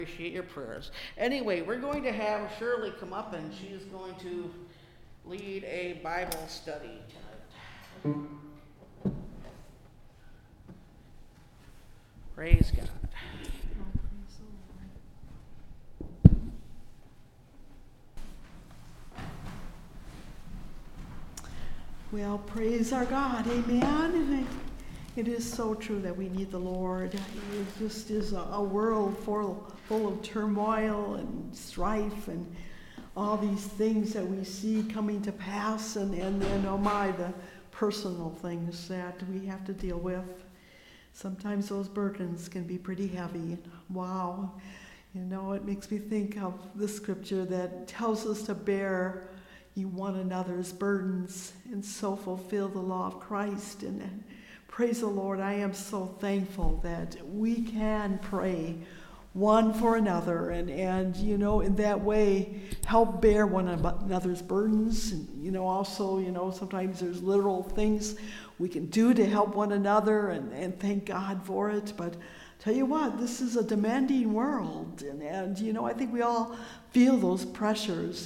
Appreciate your prayers. Anyway, we're going to have Shirley come up and she's going to lead a Bible study tonight. Praise God. Well, praise our God, amen. It is so true that we need the Lord. It just is a world full of turmoil and strife and all these things that we see coming to pass, and then, oh my, the personal things that we have to deal with. Sometimes those burdens can be pretty heavy. Wow. You know, it makes me think of the scripture that tells us to bear one another's burdens and so fulfill the law of Christ. And praise the Lord, I am so thankful that we can pray one for another and you know, in that way help bear one another's burdens. And also sometimes there's literal things we can do to help one another, and thank God for it. But tell you what, this is a demanding world, and I think we all feel those pressures.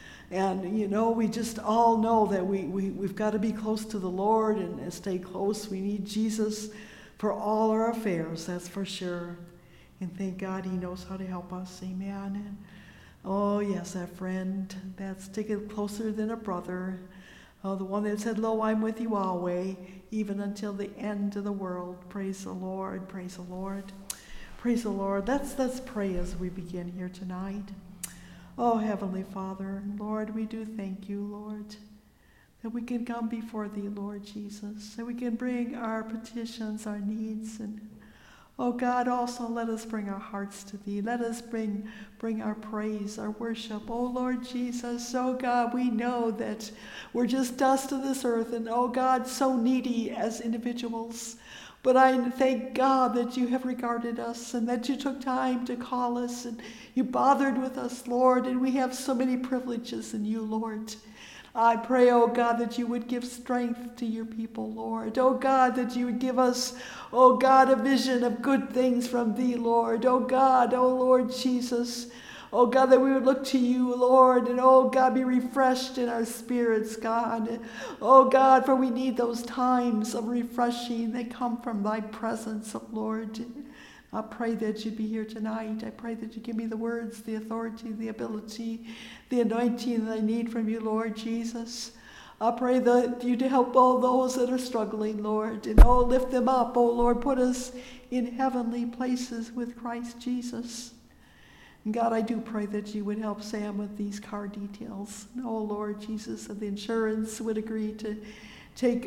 And we just all know that we've got to be close to the Lord and stay close. We need Jesus for all our affairs, that's for sure. And thank God He knows how to help us, amen. And, oh yes, that friend that's sticking closer than a brother. Oh, the one that said, "Lo, I'm with you always, even until the end of the world." Praise the Lord, praise the Lord, praise the Lord. Let's pray as we begin here tonight. Oh, Heavenly Father, Lord, we do thank you, Lord, that we can come before Thee, Lord Jesus, that we can bring our petitions, our needs, and oh God, also let us bring our hearts to Thee. Let us bring our praise, our worship. Oh Lord Jesus, oh God, we know that we're just dust of this earth, and oh God, so needy as individuals. But I thank God that you have regarded us and that you took time to call us and you bothered with us, Lord, and we have so many privileges in you, Lord. I pray, oh God, that you would give strength to your people, Lord. Oh God, that you would give us, oh God, a vision of good things from thee, Lord. Oh God, oh Lord Jesus. Oh God, that we would look to you, Lord, and oh God, be refreshed in our spirits, God. Oh God, for we need those times of refreshing that come from thy presence, oh Lord. I pray that you'd be here tonight. I pray that you give me the words, the authority, the ability, the anointing that I need from you, Lord Jesus. I pray that you to help all those that are struggling, Lord, and lift them up, oh Lord. Put us in heavenly places with Christ Jesus. And God, I do pray that you would help Sam with these car details. Oh Lord Jesus, that the insurance would agree to take that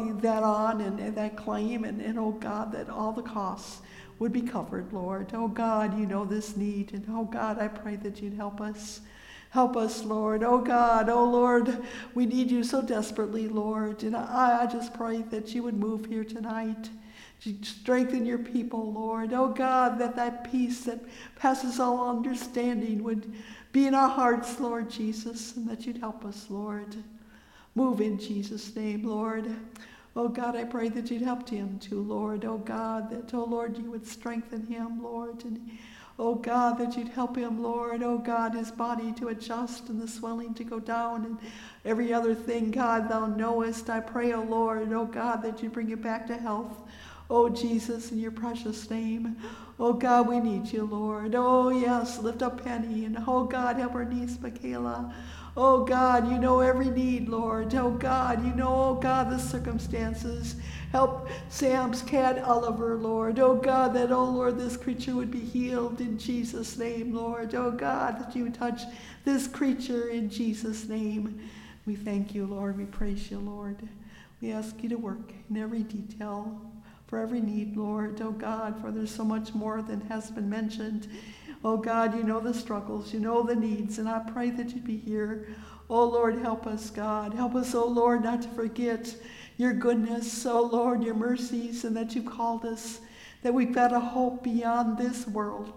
on and that claim, and oh God, that all the costs would be covered, Lord. Oh God, you know this need, and oh God, I pray that you'd help us. Help us, Lord. Oh God, oh Lord, we need you so desperately, Lord. And I just pray that you would move here tonight. Strengthen your people, Lord. Oh God, that peace that passes all understanding would be in our hearts, Lord Jesus, and that you'd help us, Lord. Move in Jesus' name, Lord. Oh God, I pray that you'd help him too, Lord. Oh God, that, oh Lord, you would strengthen him, Lord. And oh God, that you'd help him, Lord. Oh God, his body to adjust and the swelling to go down and every other thing, God, thou knowest. I pray, oh Lord, oh God, that you bring it back to health. Oh Jesus, in your precious name. Oh God, we need you, Lord. Oh yes, lift up Penny, and oh God, help her niece Michaela. Oh God, you know every need, Lord. Oh God, you know, oh God, the circumstances. Help Sam's cat, Oliver, Lord. Oh God, that, oh Lord, this creature would be healed in Jesus' name, Lord. Oh God, that you would touch this creature in Jesus' name. We thank you, Lord. We praise you, Lord. We ask you to work in every detail for every need, Lord. Oh God, for there's so much more than has been mentioned. Oh God, you know the struggles, you know the needs, and I pray that you'd be here. Oh Lord, help us, God. Help us, oh Lord, not to forget your goodness, oh Lord, your mercies, and that you called us, that we've got a hope beyond this world,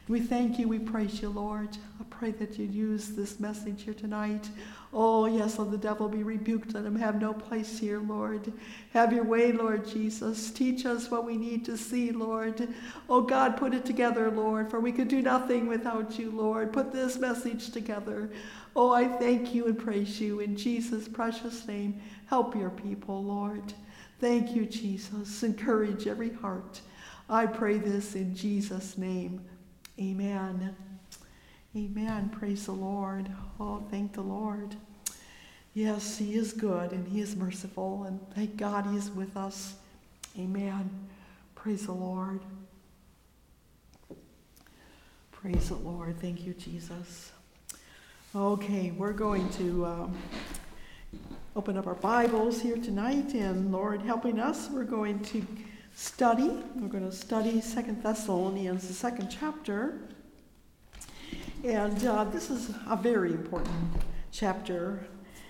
We thank you, we praise you, Lord. I pray that you'd use this message here tonight. Oh, yes, let the devil be rebuked. Let him have no place here, Lord. Have your way, Lord Jesus. Teach us what we need to see, Lord. Oh, God, put it together, Lord, for we could do nothing without you, Lord. Put this message together. Oh, I thank you and praise you in Jesus' precious name. Help your people, Lord. Thank you, Jesus. Encourage every heart. I pray this in Jesus' name. Amen. Amen. Praise the Lord. Oh, thank the Lord. Yes, he is good and he is merciful, and thank God he is with us. Amen. Praise the Lord. Praise the Lord. Thank you, Jesus. Okay, we're going to open up our Bibles here tonight, and Lord helping us, we're going to study. We're going to study 2 Thessalonians, the 2nd chapter. And this is a very important chapter.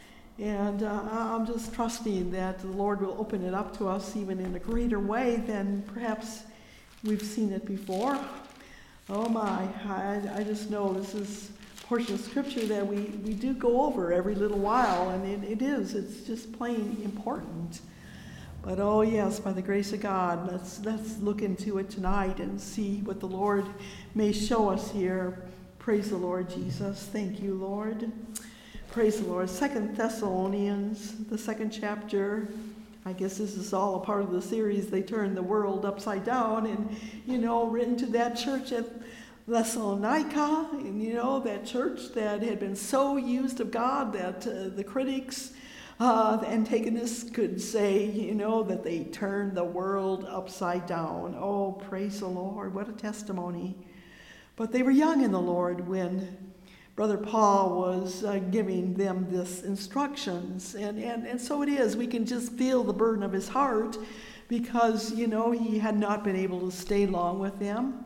And I'm just trusting that the Lord will open it up to us even in a greater way than perhaps we've seen it before. Oh my, I just know this is a portion of Scripture that we do go over every little while, and it's just plain important. But oh yes, by the grace of God, let's look into it tonight and see what the Lord may show us here. Praise the Lord Jesus. Thank you, Lord. Praise the Lord. 2 Thessalonians, the 2nd chapter. I guess this is all a part of the series, They Turn the World Upside Down. And, written to that church at Thessalonica. And, that church that had been so used of God that the critics, the antagonists could say, that they turned the world upside down. Oh, praise the Lord. What a testimony. But they were young in the Lord when Brother Paul was giving them this instructions. And so it is. We can just feel the burden of his heart because, he had not been able to stay long with them.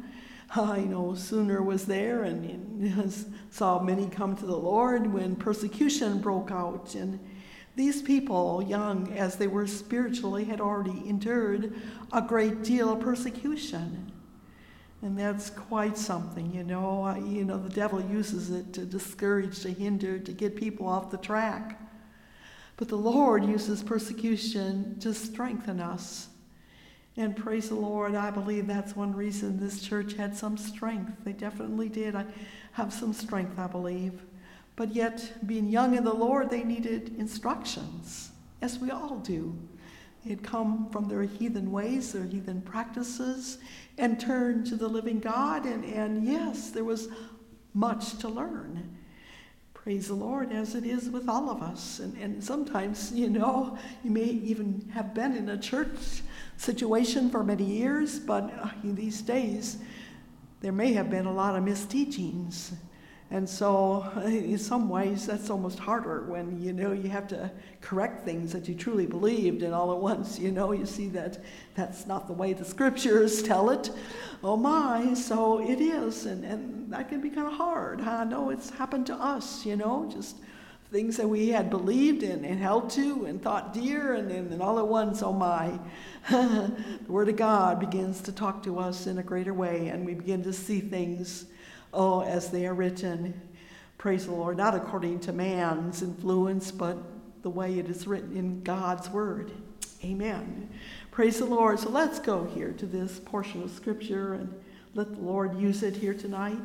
Sooner was there and saw many come to the Lord when persecution broke out. And these people, young as they were spiritually, had already endured a great deal of persecution. And that's quite something, the devil uses it to discourage, to hinder, to get people off the track. But the Lord uses persecution to strengthen us. And praise the Lord, I believe that's one reason this church had some strength. They definitely did have some strength, I believe. But yet, being young in the Lord, they needed instructions, as we all do. They had come from their heathen ways, their heathen practices, and turned to the living God. And yes, there was much to learn. Praise the Lord, as it is with all of us. And sometimes, you may even have been in a church situation for many years, but these days, there may have been a lot of misteachings. And so, in some ways, that's almost harder when, you have to correct things that you truly believed, and all at once, you see that that's not the way the Scriptures tell it. Oh my, so it is, and that can be kind of hard. I know it's happened to us, just things that we had believed and held to and thought dear, and all at once, oh my, the Word of God begins to talk to us in a greater way, and we begin to see things as they are written. Praise the Lord, not according to man's influence, but the way it is written in God's Word. Amen. Praise the Lord. So let's go here to this portion of Scripture and let the Lord use it here tonight.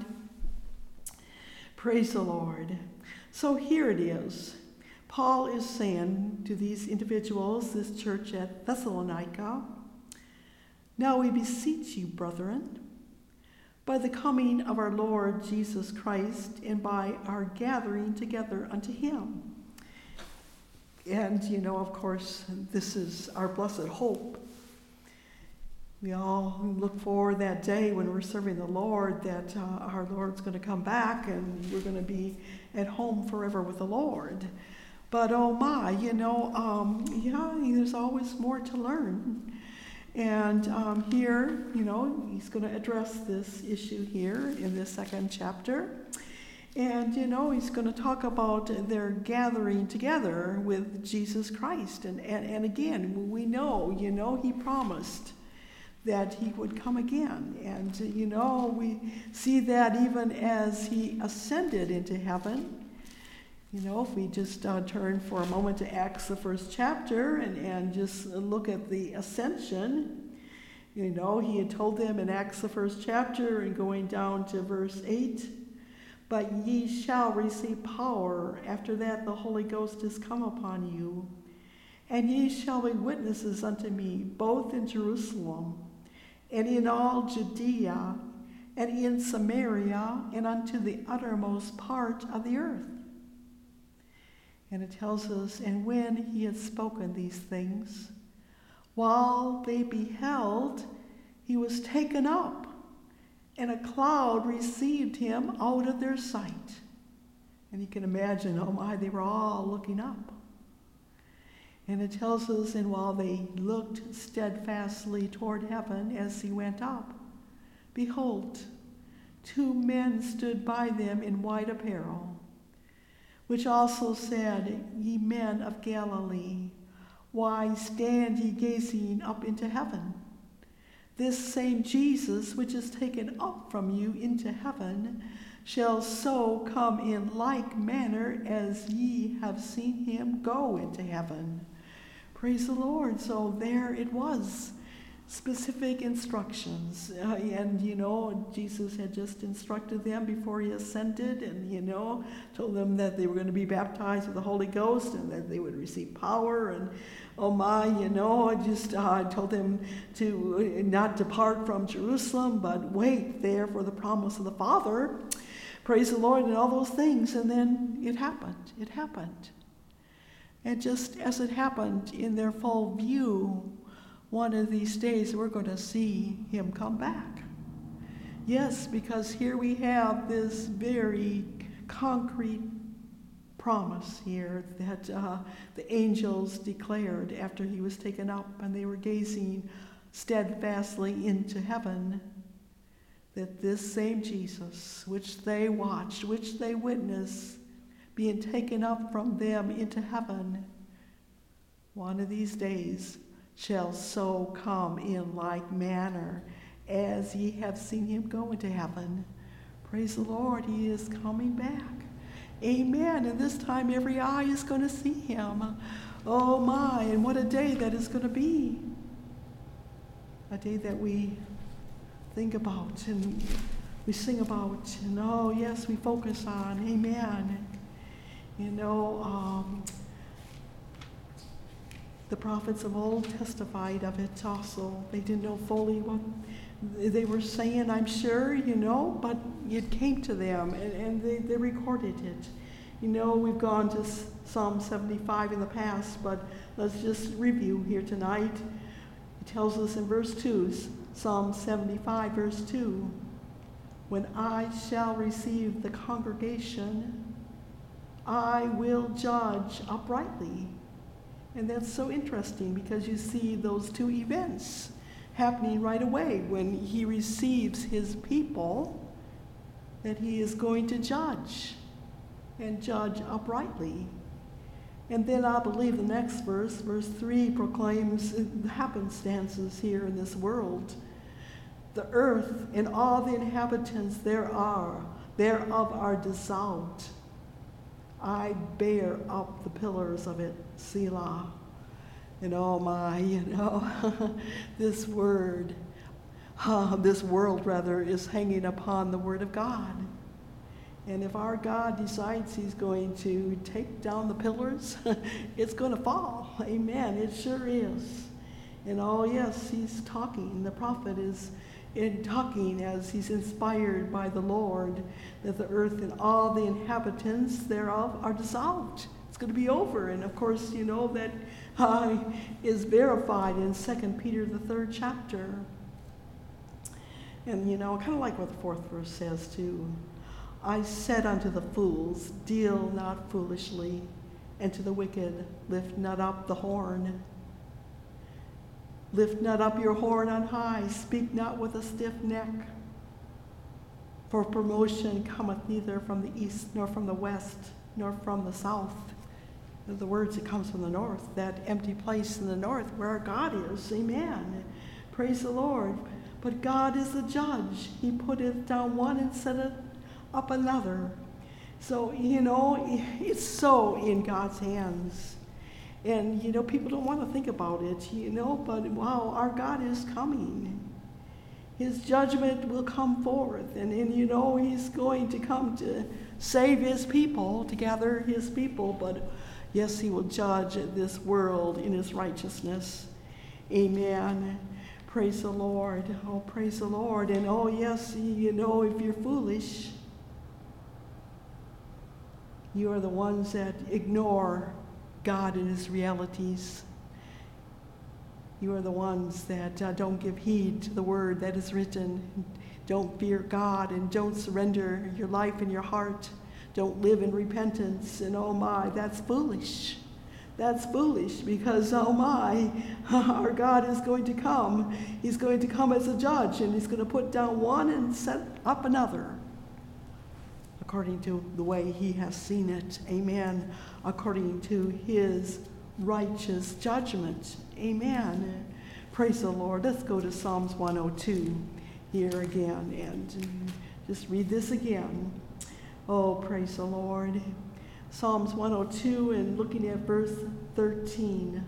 Praise the Lord. So here it is. Paul is saying to these individuals, this church at Thessalonica, "Now we beseech you, brethren, by the coming of our Lord Jesus Christ and by our gathering together unto him." And, of course, this is our blessed hope. We all look forward that day when we're serving the Lord, that our Lord's going to come back and we're going to be at home forever with the Lord. But, oh my, there's always more to learn. And here, he's going to address this issue here in this 2nd chapter. And, he's going to talk about their gathering together with Jesus Christ. And again, we know, he promised that he would come again. And, we see that even as he ascended into heaven. If we just turn for a moment to Acts, the 1st chapter, and just look at the ascension, he had told them in Acts, the 1st chapter, and going down to verse 8, "But ye shall receive power. After that the Holy Ghost is come upon you. And ye shall be witnesses unto me, both in Jerusalem, and in all Judea, and in Samaria, and unto the uttermost part of the earth." And it tells us, "And when he had spoken these things, while they beheld, he was taken up, and a cloud received him out of their sight." And you can imagine, oh my, they were all looking up. And it tells us, "And while they looked steadfastly toward heaven as he went up, behold, 2 men stood by them in white apparel, which also said, Ye men of Galilee, why stand ye gazing up into heaven? This same Jesus, which is taken up from you into heaven, shall so come in like manner as ye have seen him go into heaven." Praise the Lord. So there it was. Specific instructions. And Jesus had just instructed them before he ascended, and, told them that they were going to be baptized with the Holy Ghost and that they would receive power. And, oh my, I told them to not depart from Jerusalem, but wait there for the promise of the Father. Praise the Lord, and all those things. And then it happened. It happened. And just as it happened in their full view, one of these days we're going to see him come back. Yes, because here we have this very concrete promise here that the angels declared after he was taken up and they were gazing steadfastly into heaven, that this same Jesus, which they watched, which they witnessed, being taken up from them into heaven, one of these days shall so come in like manner as ye have seen him go into heaven. Praise the Lord, he is coming back. Amen. And this time every eye is going to see him. Oh my, and what a day that is going to be. A day that we think about and we sing about, and oh yes, we focus on. Amen. The prophets of old testified of it also. They didn't know fully what they were saying, I'm sure, but it came to them, and they recorded it. We've gone to Psalm 75 in the past, but let's just review here tonight. It tells us in verse 2, Psalm 75, verse 2, "When I shall receive the congregation, I will judge uprightly." And that's so interesting because you see those two events happening right away. When he receives his people, that he is going to judge and judge uprightly. And then I believe the next verse, verse 3, proclaims the happenstances here in this world. "The earth and all the inhabitants thereof are dissolved. I bear up the pillars of it, Selah." And oh my, this world is hanging upon the word of God. And if our God decides he's going to take down the pillars, it's going to fall. Amen. It sure is. And oh yes, he's talking. The prophet is talking as he's inspired by the Lord, that the earth and all the inhabitants thereof are dissolved. It's going to be over. And of course, that is verified in 2 Peter, the 3rd chapter. And kind of like what the 4th verse says too. "I said unto the fools, deal not foolishly, and to the wicked, lift not up the horn. Lift not up your horn on high, speak not with a stiff neck. For promotion cometh neither from the east, nor from the west, nor from the south." In other words, it comes from the north, that empty place in the north where our God is. Amen. Praise the Lord. But God is the judge. He putteth down one and setteth up another. So, it's so in God's hands. And, people don't want to think about it, but wow, our God is coming. His judgment will come forth. And he's going to come to save his people, to gather his people. But yes, he will judge this world in his righteousness. Amen. Praise the Lord. Oh, praise the Lord. And oh, yes, if you're foolish, you are the ones that ignore God and his realities. You are the ones that don't give heed to the word that is written. Don't fear God and don't surrender your life and your heart. Don't live in repentance. And oh my, that's foolish. That's foolish because, oh my, our God is going to come. He's going to come as a judge, and he's going to put down one and set up another according to the way he has seen it. Amen. According to his righteous judgment. Amen. Praise the Lord. Let's go to Psalms 102 here again and just read this again. Oh, praise the Lord. Psalms 102 and looking at verse 13.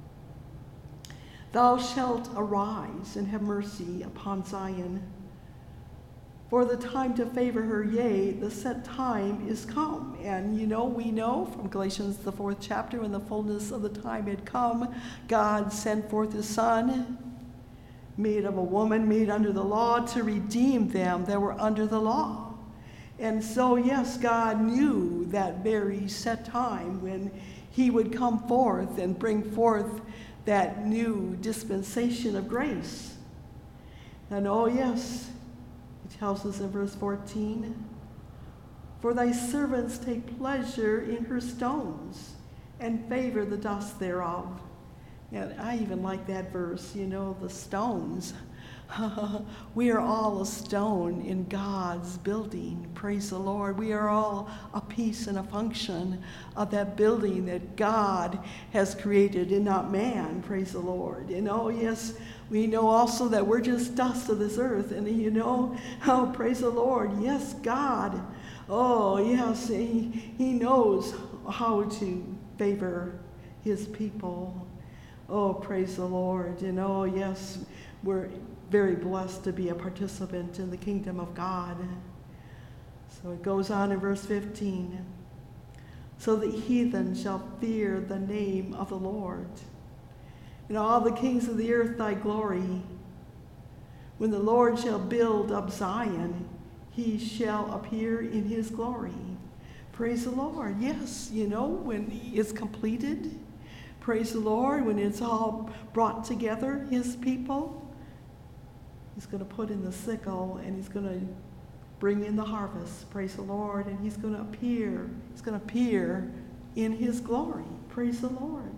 Thou shalt arise and have mercy upon Zion. For the time to favor her, yea, the set time is come. And we know from Galatians, the 4th chapter, when the fullness of the time had come, God sent forth his Son, made of a woman, made under the law, to redeem them that were under the law. And so, yes, God knew that very set time when he would come forth and bring forth that new dispensation of grace. And oh, yes, it tells us in verse 14, for thy servants take pleasure in her stones and favor the dust thereof. And I even like that verse, the stones. We are all a stone in God's building. Praise the Lord. We are all a piece and a function of that building that God has created and not man. Praise the Lord. Yes, we know also that we're just dust of this earth. And oh, praise the Lord. Yes, God. Oh, yes, he knows how to favor his people. Oh, praise the Lord. Oh, yes, we're very blessed to be a participant in the kingdom of God. So it goes on in verse 15. So the heathen shall fear the name of the Lord, and all the kings of the earth thy glory. When the Lord shall build up Zion, he shall appear in his glory. Praise the Lord. Yes, when it's completed, praise the Lord, when it's all brought together, his people, he's going to put in the sickle and he's going to bring in the harvest. Praise the Lord. And he's going to appear. He's going to appear in his glory. Praise the Lord.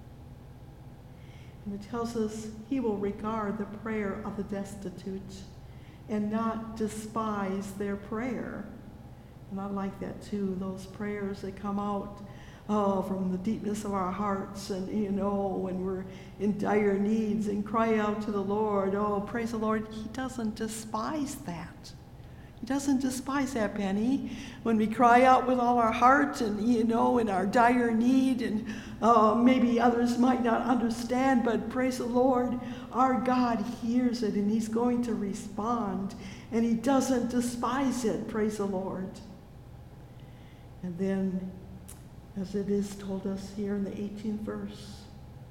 And it tells us he will regard the prayer of the destitute and not despise their prayer. And I like that too, those prayers that come out from the deepness of our hearts, and when we're in dire needs and cry out to the Lord. Oh, praise the Lord. He doesn't despise that. He doesn't despise that, Penny. When we cry out with all our heart and, in our dire need, and maybe others might not understand, but praise the Lord, our God hears it and he's going to respond, and he doesn't despise it. Praise the Lord. And then, as it is told us here in the 18th verse,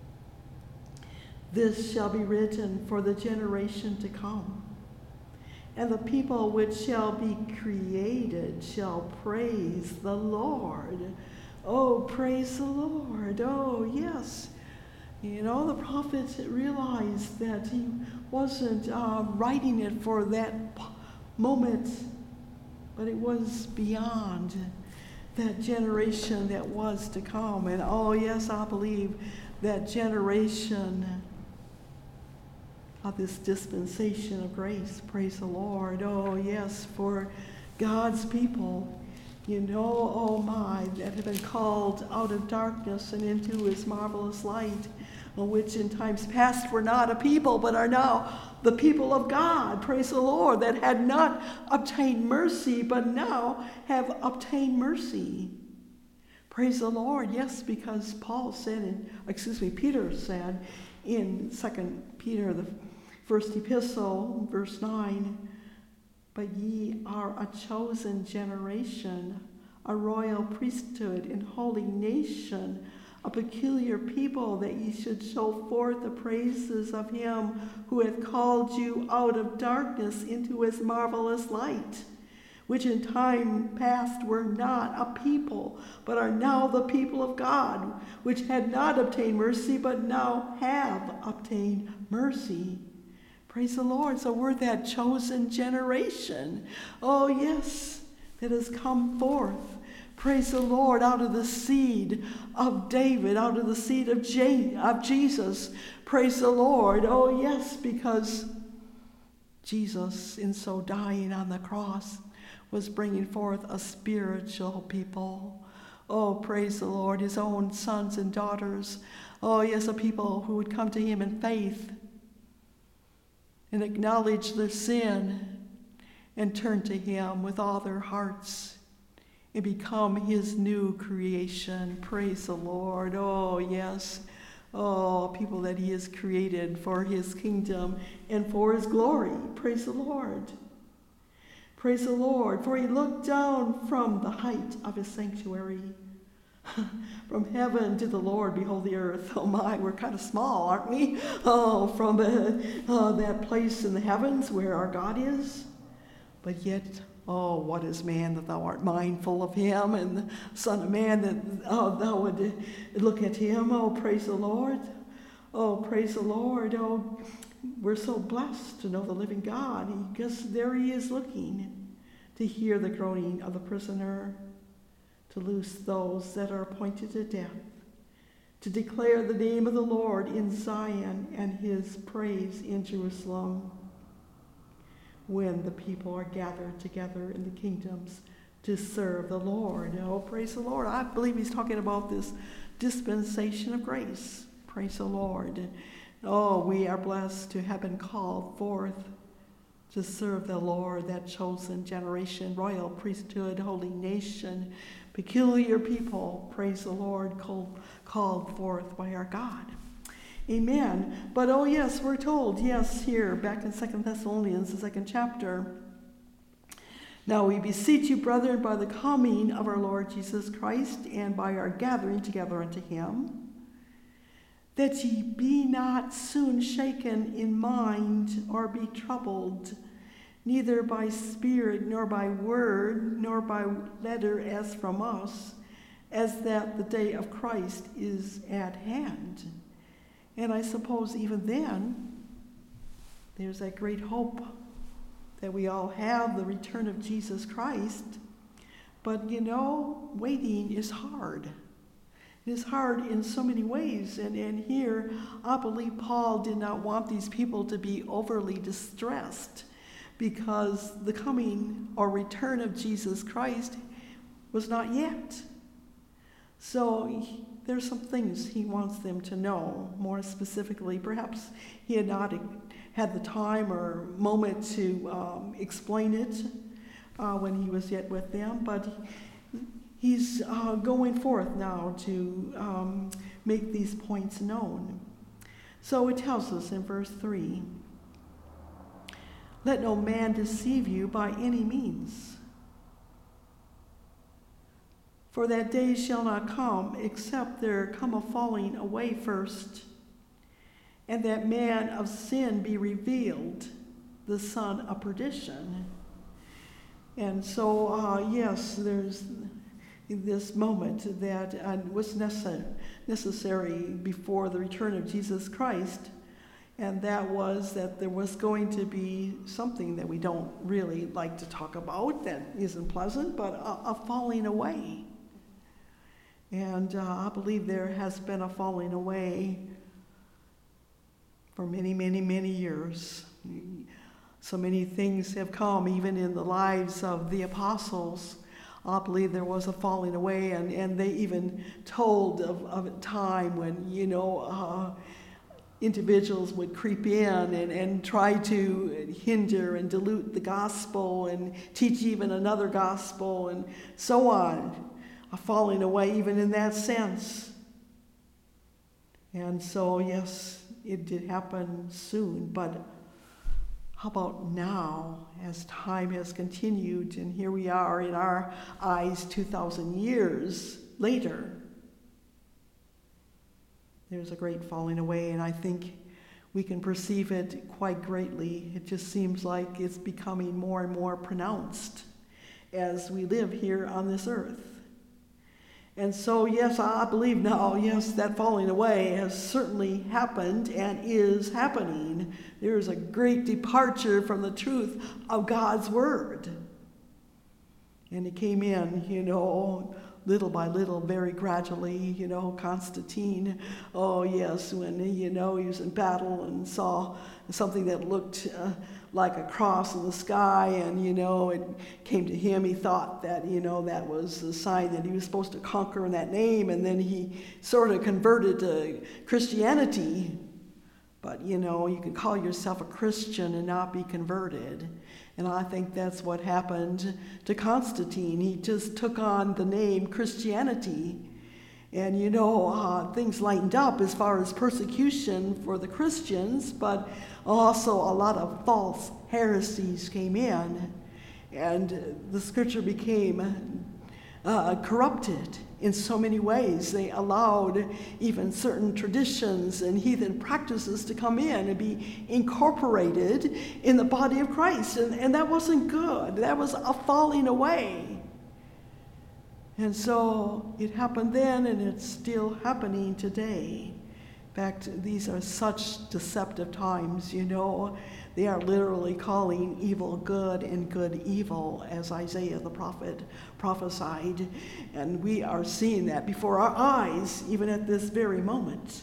this shall be written for the generation to come, and the people which shall be created shall praise the Lord. Oh, praise the Lord. Oh, yes. The prophet realized that he wasn't writing it for that moment, but it was beyond that generation that was to come. And oh yes, I believe that generation of this dispensation of grace. Praise the Lord. Oh yes, for God's people. Oh my, that have been called out of darkness and into his marvelous light, which in times past were not a people, but are now the people of God, praise the Lord, that had not obtained mercy, but now have obtained mercy. Praise the Lord, yes, because Peter said in 2 Peter, the first epistle, verse 9, but ye are a chosen generation, a royal priesthood and holy nation, a peculiar people, that ye should show forth the praises of him who hath called you out of darkness into his marvelous light, which in time past were not a people, but are now the people of God, which had not obtained mercy, but now have obtained mercy. Praise the Lord. So we're that chosen generation. Oh, yes, that has come forth. Praise the Lord, out of the seed of David, out of the seed of Jesus. Praise the Lord. Oh, yes, because Jesus, in so dying on the cross, was bringing forth a spiritual people. Oh, praise the Lord, his own sons and daughters. Oh, yes, a people who would come to him in faith and acknowledge their sin and turn to him with all their hearts and become his new creation. Praise the Lord. Oh, yes. Oh, people that he has created for his kingdom and for his glory. Praise the Lord. Praise the Lord. For he looked down from the height of his sanctuary. From heaven to the Lord, behold the earth. Oh my, we're kind of small, aren't we? Oh, from that place in the heavens where our God is. But yet, oh, what is man that thou art mindful of him, and the Son of Man that thou would look at him. Oh, praise the Lord. Oh, praise the Lord. Oh, we're so blessed to know the living God. Because there he is looking to hear the groaning of the prisoner, to loose those that are appointed to death, to declare the name of the Lord in Zion and his praise in Jerusalem, when the people are gathered together in the kingdoms to serve the Lord. Oh, praise the Lord. I believe he's talking about this dispensation of grace. Praise the Lord. Oh, we are blessed to have been called forth to serve the Lord, that chosen generation, royal priesthood, holy nation, peculiar people, praise the Lord, called forth by our God. Amen. But oh yes, we're told, yes, here, back in 2 Thessalonians, the 2nd chapter, now we beseech you, brethren, by the coming of our Lord Jesus Christ, and by our gathering together unto him, that ye be not soon shaken in mind, or be troubled, neither by spirit, nor by word, nor by letter as from us, as that the day of Christ is at hand. And I suppose even then, there's that great hope that we all have, the return of Jesus Christ. But waiting is hard. It is hard in so many ways. And here, I believe Paul did not want these people to be overly distressed, because the coming or return of Jesus Christ was not yet. So there's some things he wants them to know more specifically. Perhaps he had not had the time or moment to explain it when he was yet with them, but he's going forth now to make these points known. So it tells us in verse 3, let no man deceive you by any means. For that day shall not come, except there come a falling away first, and that man of sin be revealed, the son of perdition. And so, yes, there's this moment that was necessary before the return of Jesus Christ. And that was that there was going to be something that we don't really like to talk about, that isn't pleasant, but a falling away. And I believe there has been a falling away for many, many, many years. So many things have come, even in the lives of the apostles. I believe there was a falling away, and they even told of a time when, individuals would creep in and try to hinder and dilute the gospel and teach even another gospel and so on. A falling away even in that sense. And so, yes, it did happen soon, but how about now, as time has continued, and here we are in our eyes 2,000 years later? There's a great falling away, and I think we can perceive it quite greatly. It just seems like it's becoming more and more pronounced as we live here on this earth. And so, yes, I believe now, yes, that falling away has certainly happened and is happening. There is a great departure from the truth of God's word. And it came in, little by little, very gradually, Constantine, oh yes, when, he was in battle and saw something that looked like a cross in the sky, and, it came to him, he thought that, that was the sign that he was supposed to conquer in that name, and then he sort of converted to Christianity. But, you can call yourself a Christian and not be converted. And I think that's what happened to Constantine. He just took on the name Christianity. And, things lightened up as far as persecution for the Christians, but also a lot of false heresies came in. And the scripture became corrupted in so many ways. They allowed even certain traditions and heathen practices to come in and be incorporated in the body of Christ. And that wasn't good. That was a falling away. And so it happened then, and it's still happening today. In fact, these are such deceptive times, They are literally calling evil good and good evil, as Isaiah the prophet prophesied. And we are seeing that before our eyes, even at this very moment.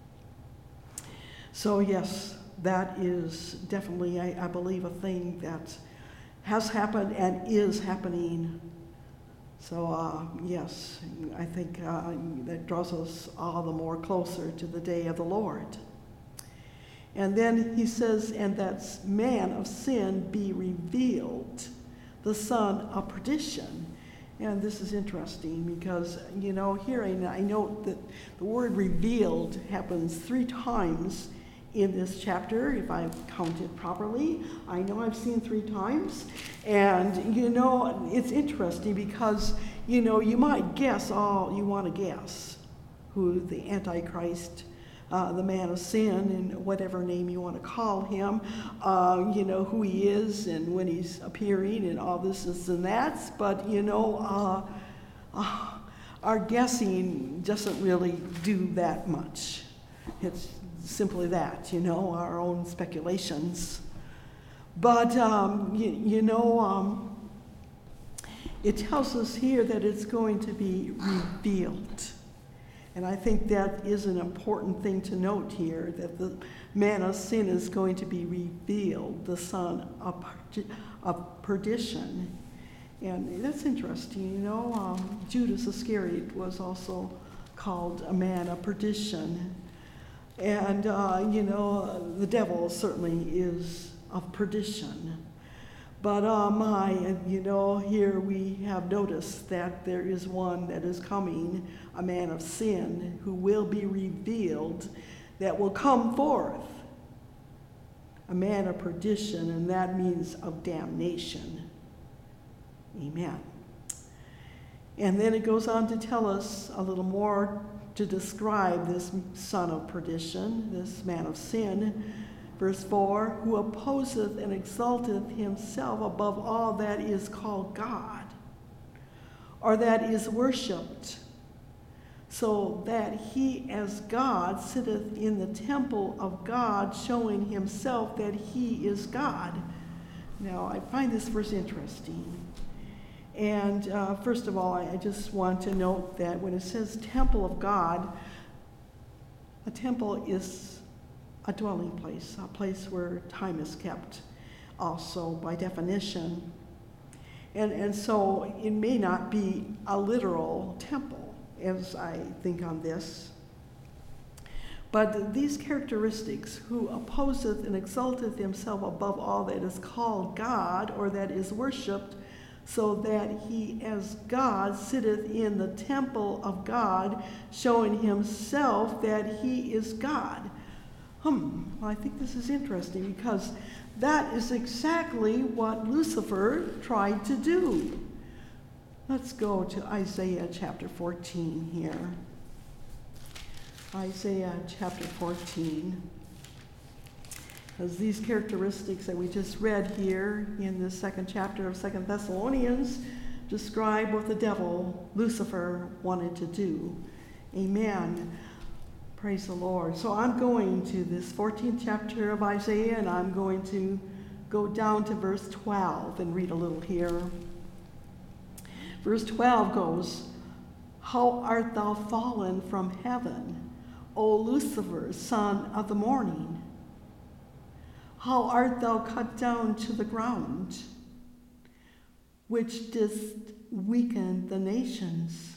So yes, that is definitely, I believe, a thing that has happened and is happening. So yes, I think that draws us all the more closer to the day of the Lord. And then he says, and that man of sin be revealed, the son of perdition. And this is interesting because, here I note that the word revealed happens 3 times in this chapter, if I've counted properly. I know I've seen 3 times. And, it's interesting because, you might guess all you want to guess who the Antichrist, the man of sin, and whatever name you want to call him, who he is and when he's appearing and all this and that. But, our guessing doesn't really do that much. It's simply that, our own speculations. But, it tells us here that it's going to be revealed. And I think that is an important thing to note here, that the man of sin is going to be revealed, the son of perdition. And that's interesting, Judas Iscariot was also called a man of perdition. And, the devil certainly is of perdition. But, here we have noticed that there is one that is coming, a man of sin, who will be revealed, that will come forth. A man of perdition, and that means of damnation. Amen. And then it goes on to tell us a little more to describe this son of perdition, this man of sin. Verse 4, who opposeth and exalteth himself above all that is called God, or that is worshipped, so that he as God sitteth in the temple of God, showing himself that he is God. Now, I find this verse interesting. And first of all, I just want to note that when it says temple of God, a temple is a dwelling place, a place where time is kept, also by definition. And so it may not be a literal temple as I think on this. But these characteristics, who opposeth and exalteth himself above all that is called God or that is worshipped, so that he as God sitteth in the temple of God, showing himself that he is God. Well, I think this is interesting because that is exactly what Lucifer tried to do. Let's go to Isaiah chapter 14 here. Isaiah chapter 14. Because these characteristics that we just read here in the second chapter of 2 Thessalonians describe what the devil, Lucifer, wanted to do. Amen. Praise the Lord. So I'm going to this 14th chapter of Isaiah, and I'm going to go down to verse 12 and read a little here. Verse 12 goes, "How art thou fallen from heaven, O Lucifer, son of the morning? How art thou cut down to the ground, which didst weaken the nations?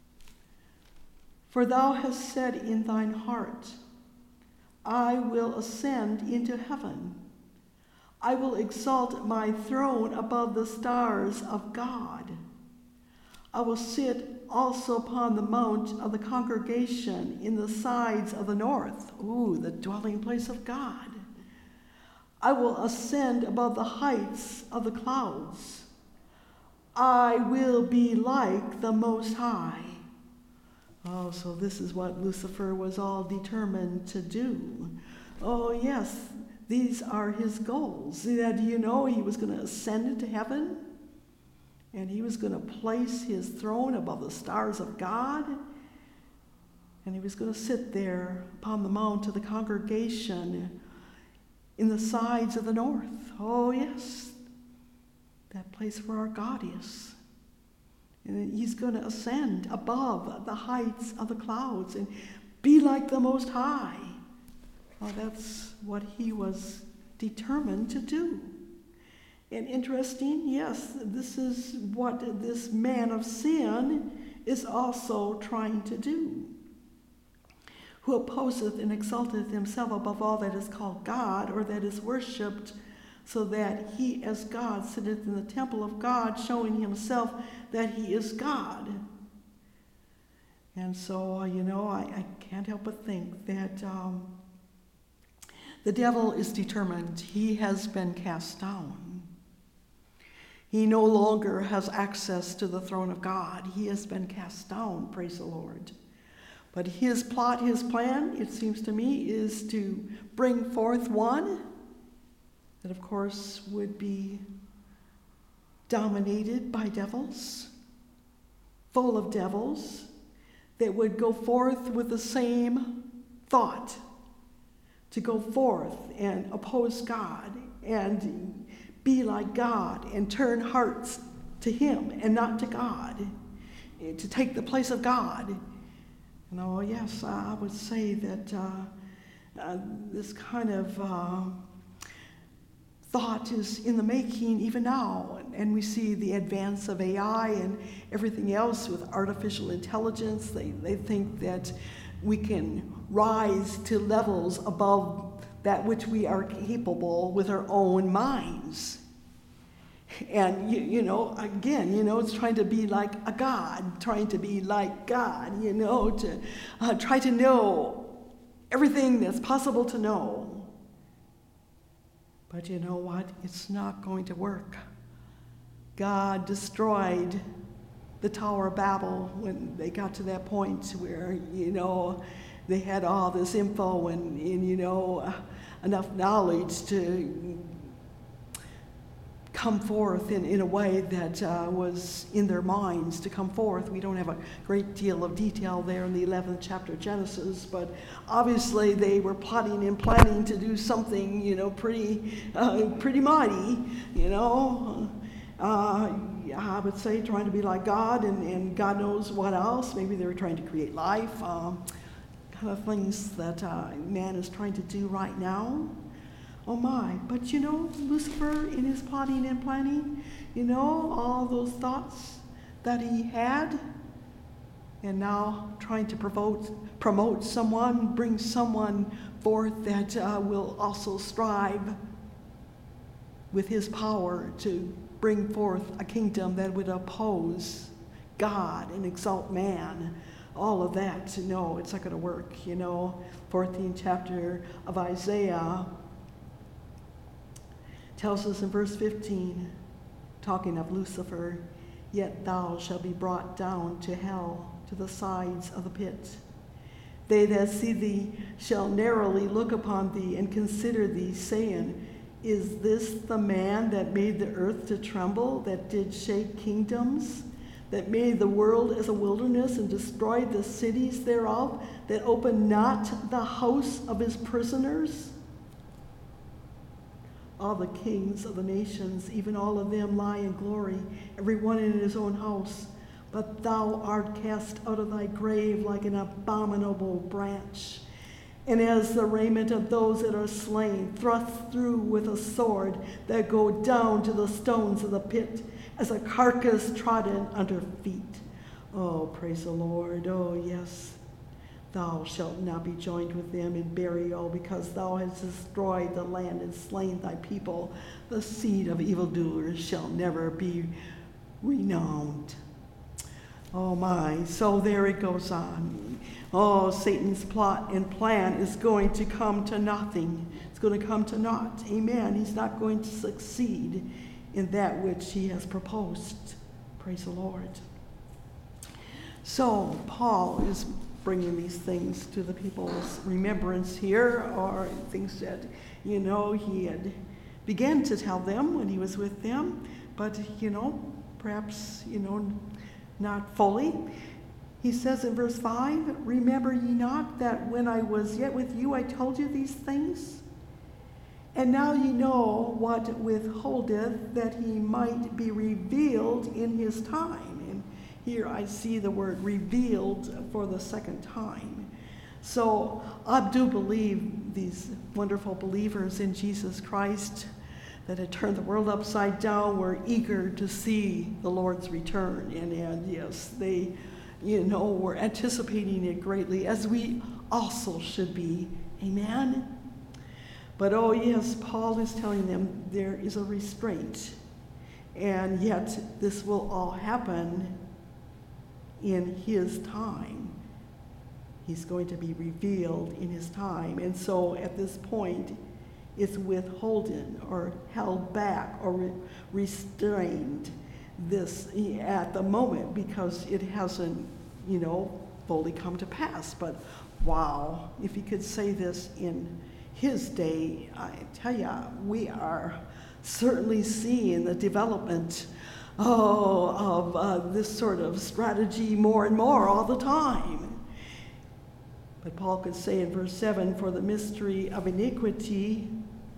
For thou hast said in thine heart, I will ascend into heaven. I will exalt my throne above the stars of God. I will sit also upon the mount of the congregation in the sides of the north." Ooh, the dwelling place of God. "I will ascend above the heights of the clouds. I will be like the Most High." Oh, so this is what Lucifer was all determined to do. Oh, yes, these are his goals. That, you know, he was going to ascend into heaven, and he was going to place his throne above the stars of God, and he was going to sit there upon the mount of the congregation in the sides of the north. Oh, yes, that place where our God is. And he's going to ascend above the heights of the clouds and be like the Most High. Well, that's what he was determined to do. And interesting, yes, this is what this man of sin is also trying to do. "Who opposeth and exalteth himself above all that is called God or that is worshipped, so that he as God sitteth in the temple of God, showing himself that he is God." And so, you know, I can't help but think that the devil is determined. He has been cast down. He no longer has access to the throne of God. He has been cast down, praise the Lord. But his plot, his plan, it seems to me, is to bring forth one that, of course, would be dominated by devils, full of devils, that would go forth with the same thought, to go forth and oppose God and be like God and turn hearts to him and not to God, to take the place of God. And oh, yes, I would say that this kind of thought is in the making even now. And we see the advance of AI and everything else with artificial intelligence. They think that we can rise to levels above that which we are capable with our own minds. And, you know, again, you know, it's trying to be like a God, trying to be like God, you know, to try to know everything that's possible to know. But you know what? It's not going to work. God destroyed the Tower of Babel when they got to that point where, you know, they had all this info and you know, enough knowledge to come forth in a way that was in their minds to come forth. We don't have a great deal of detail there in the 11th chapter of Genesis, but obviously they were plotting and planning to do something, you know, pretty mighty, you know. I would say trying to be like God and God knows what else. Maybe they were trying to create life, kind of things that man is trying to do right now. Oh my. But you know, Lucifer in his plotting and planning, you know, all those thoughts that he had, and now trying to promote someone, bring someone forth that will also strive with his power to bring forth a kingdom that would oppose God and exalt man. All of that, no, it's not going to work, you know. 14th chapter of Isaiah tells us in verse 15, talking of Lucifer, "Yet thou shalt be brought down to hell, to the sides of the pit. They that see thee shall narrowly look upon thee and consider thee, saying, Is this the man that made the earth to tremble, that did shake kingdoms, that made the world as a wilderness and destroyed the cities thereof, that opened not the house of his prisoners? All the kings of the nations, even all of them lie in glory, every one in his own house. But thou art cast out of thy grave like an abominable branch, and as the raiment of those that are slain, thrust through with a sword, that go down to the stones of the pit, as a carcass trodden under feet." Oh, praise the Lord. Oh, yes. "Thou shalt not be joined with them in burial, because thou hast destroyed the land and slain thy people. The seed of evildoers shall never be renowned." Oh my, so there it goes on. Oh, Satan's plot and plan is going to come to nothing. It's going to come to naught. Amen. He's not going to succeed in that which he has proposed. Praise the Lord. So Paul is bringing these things to the people's remembrance here, or things that, you know, he had began to tell them when he was with them, but, you know, perhaps, you know, not fully. He says in verse 5, "Remember ye not that when I was yet with you, I told you these things? And now ye know what withholdeth, that he might be revealed in his time." And here I see the word revealed for the second time. So I do believe these wonderful believers in Jesus Christ that had turned the world upside down were eager to see the Lord's return. And yes, they, you know, were anticipating it greatly, as we also should be. Amen. But oh yes, Paul is telling them there is a restraint, and yet this will all happen in his time. He's going to be revealed in his time. And so at this point, it's withholden or held back or restrained this at the moment, because it hasn't, you know, fully come to pass. But wow, if he could say this in his day, I tell you, we are certainly seeing the development of this sort of strategy more and more all the time. But Paul could say in verse 7, "For the mystery of iniquity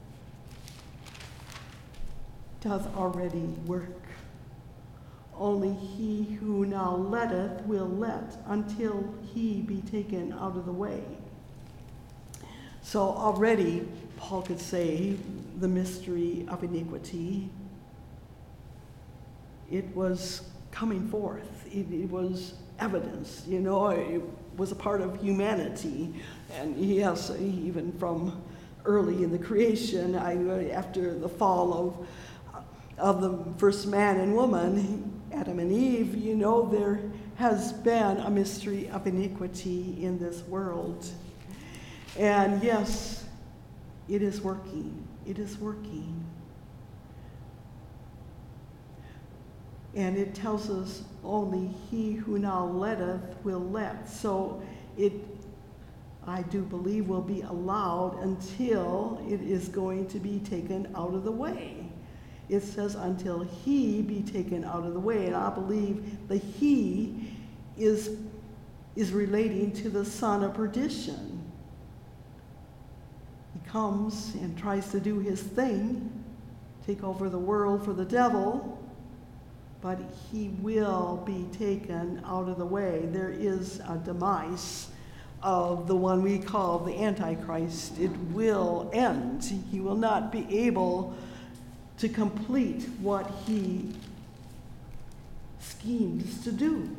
doth already work. Only he who now letteth will let until he be taken out of the way." So already Paul could say the mystery of iniquity, it was coming forth. It was evidence, you know, it was a part of humanity. And yes, even from early in the creation, after the fall of the first man and woman, Adam and Eve, you know, there has been a mystery of iniquity in this world. And yes, it is working. It is working. And it tells us only he who now letteth will let. So it, I do believe, will be allowed until it is going to be taken out of the way. It says until he be taken out of the way. And I believe the he is relating to the son of perdition. He comes and tries to do his thing, take over the world for the devil, but he will be taken out of the way. There is a demise of the one we call the Antichrist. It will end. He will not be able to complete what he schemes to do.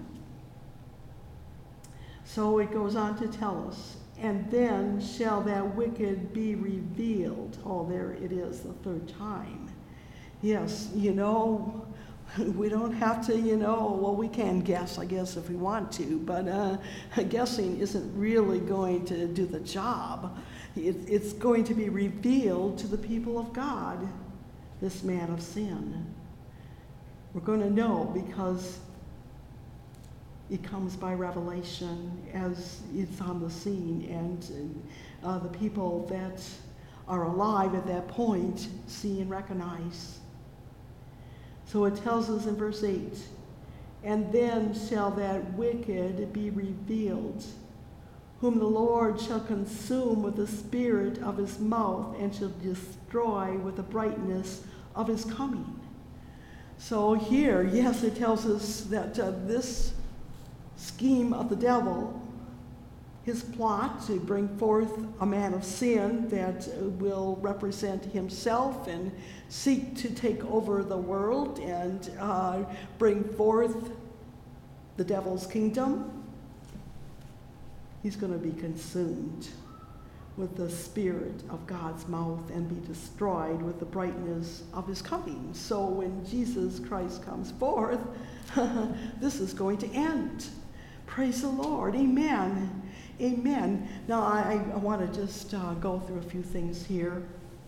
So it goes on to tell us, and then shall that wicked be revealed. Oh, there it is, the third time. Yes, we don't have to, well, we can guess, I guess, if we want to, but guessing isn't really going to do the job. It's going to be revealed to the people of God, this man of sin. We're going to know because it comes by revelation as it's on the scene, and the people that are alive at that point see and recognize. So it tells us in verse 8, and then shall that wicked be revealed, whom the Lord shall consume with the spirit of his mouth, and shall destroy with the brightness of his coming. So here, yes, it tells us that this scheme of the devil, his plot to bring forth a man of sin that will represent himself and seek to take over the world and bring forth the devil's kingdom, he's going to be consumed with the spirit of God's mouth and be destroyed with the brightness of his coming. So when Jesus Christ comes forth, this is going to end. Praise the Lord. Amen. Amen. Now, I want to just go through a few things here.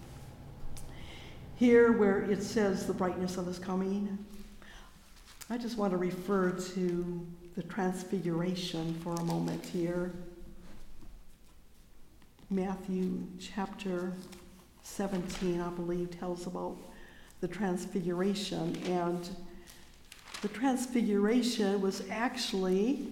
Here where it says the brightness of his coming, I just want to refer to the transfiguration for a moment here. Matthew chapter 17, I believe, tells about the transfiguration. And the transfiguration was actually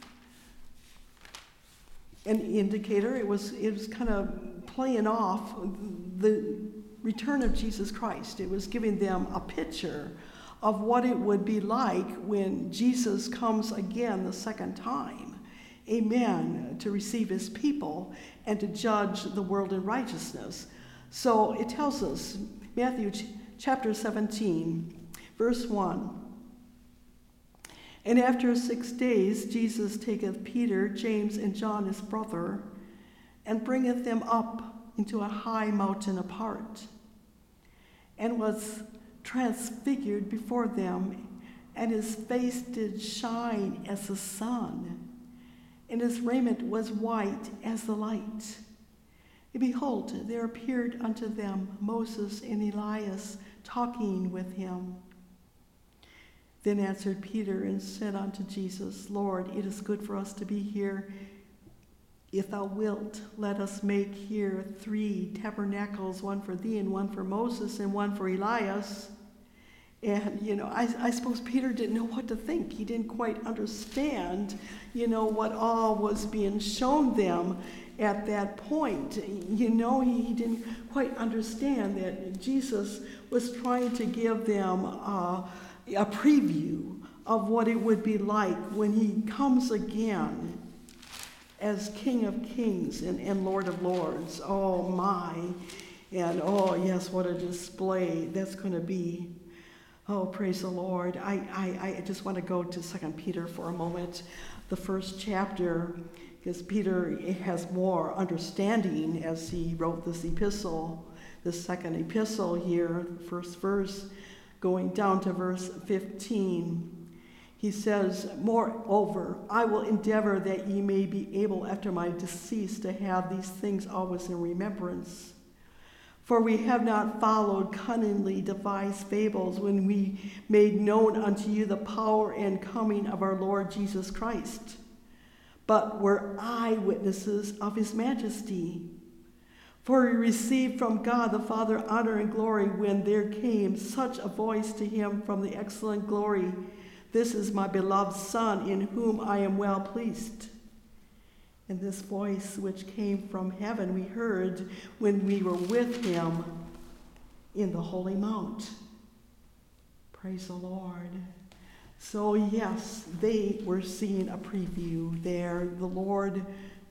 an indicator. It was kind of playing off the return of Jesus Christ. It was giving them a picture of what it would be like when Jesus comes again the second time. Amen. To receive his people and to judge the world in righteousness. So it tells us, Matthew chapter 17, verse 1. And after 6 days, Jesus taketh Peter, James, and John his brother, and bringeth them up into a high mountain apart, and was transfigured before them, and his face did shine as the sun, and his raiment was white as the light. And behold, there appeared unto them Moses and Elias talking with him. Then answered Peter and said unto Jesus, Lord, it is good for us to be here. If thou wilt, let us make here 3 tabernacles, one for thee and one for Moses and one for Elias. And, I suppose Peter didn't know what to think. He didn't quite understand, what all was being shown them at that point. He didn't quite understand that Jesus was trying to give them a preview of what it would be like when he comes again as King of Kings and Lord of Lords. Oh my. And oh yes, what a display that's going to be. Oh, praise the Lord. I just want to go to 2 Peter for a moment, the first chapter, because Peter has more understanding as he wrote this epistle, the second epistle here, first verse, going down to verse 15. He says, Moreover, I will endeavor that ye may be able after my decease to have these things always in remembrance. For we have not followed cunningly devised fables when we made known unto you the power and coming of our Lord Jesus Christ, but were eyewitnesses of his majesty. For we received from God the Father honor and glory when there came such a voice to him from the excellent glory, This is my beloved Son, in whom I am well pleased. And this voice which came from heaven we heard when we were with him in the Holy Mount. Praise the Lord. So yes, they were seeing a preview there. The Lord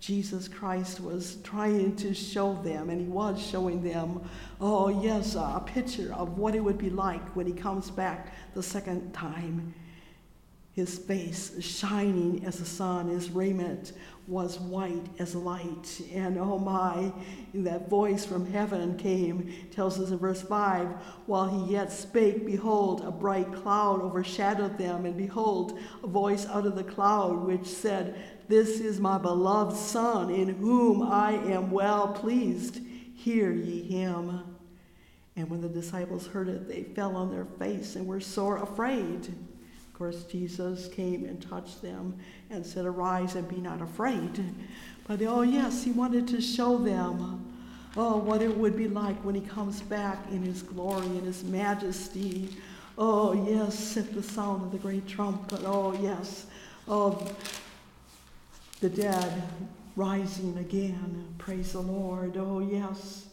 Jesus Christ was trying to show them, and he was showing them, oh yes, a picture of what it would be like when he comes back the second time. His face shining as the sun, his raiment was white as light. And oh my, that voice from heaven came, tells us in verse 5, while he yet spake, behold, a bright cloud overshadowed them, and behold, a voice out of the cloud which said, this is my beloved Son, in whom I am well pleased. Hear ye him. And when the disciples heard it, they fell on their face and were sore afraid. Of course, Jesus came and touched them and said, arise and be not afraid. But oh yes, he wanted to show them, oh, what it would be like when he comes back in his glory and his majesty. Oh yes, at the sound of the great trumpet. Oh yes, oh, the dead rising again. Praise the Lord. Oh yes.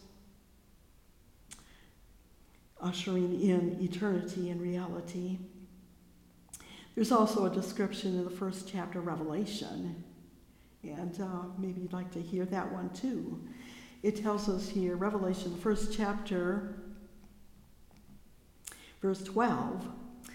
Ushering in eternity and reality. There's also a description in the first chapter of Revelation, and maybe you'd like to hear that one too. It tells us here, Revelation, first chapter, verse 12,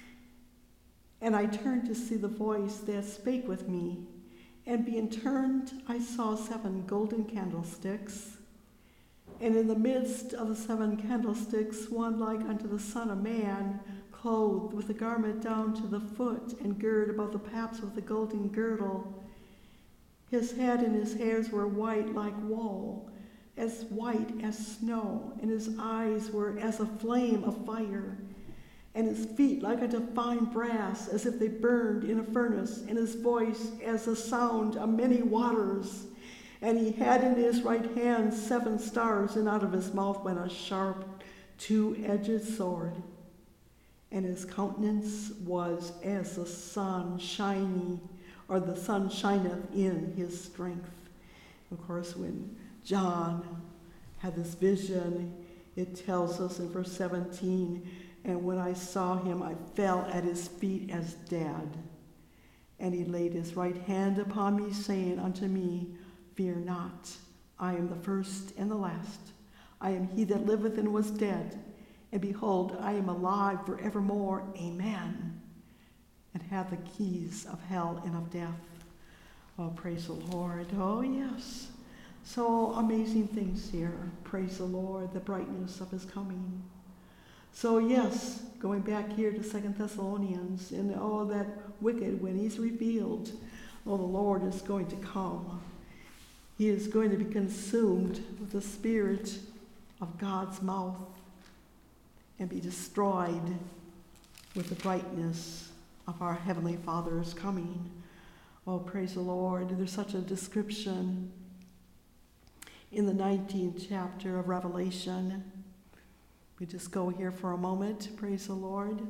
and I turned to see the voice that spake with me, and being turned, I saw 7 golden candlesticks, and in the midst of the 7 candlesticks, one like unto the Son of Man, clothed with a garment down to the foot, and girt about the paps with a golden girdle. His head and his hairs were white like wool, as white as snow, and his eyes were as a flame of fire, and his feet like unto fine brass, as if they burned in a furnace, and his voice as the sound of many waters. And he had in his right hand 7 stars, and out of his mouth went a sharp 2-edged sword. And his countenance was as the sun shining, or the sun shineth in his strength. Of course, when John had this vision, it tells us in verse 17, and when I saw him, I fell at his feet as dead. And he laid his right hand upon me, saying unto me, fear not, I am the first and the last. I am he that liveth and was dead. And behold, I am alive forevermore. Amen. And have the keys of hell and of death. Oh, praise the Lord. Oh, yes. So amazing things here. Praise the Lord, the brightness of his coming. So yes, going back here to 2 Thessalonians, and oh, that wicked, when he's revealed, oh, the Lord is going to come. He is going to be consumed with the spirit of God's mouth and be destroyed with the brightness of our Heavenly Father's coming. Oh, praise the Lord. There's such a description in the 19th chapter of Revelation. We just go here for a moment. Praise the Lord.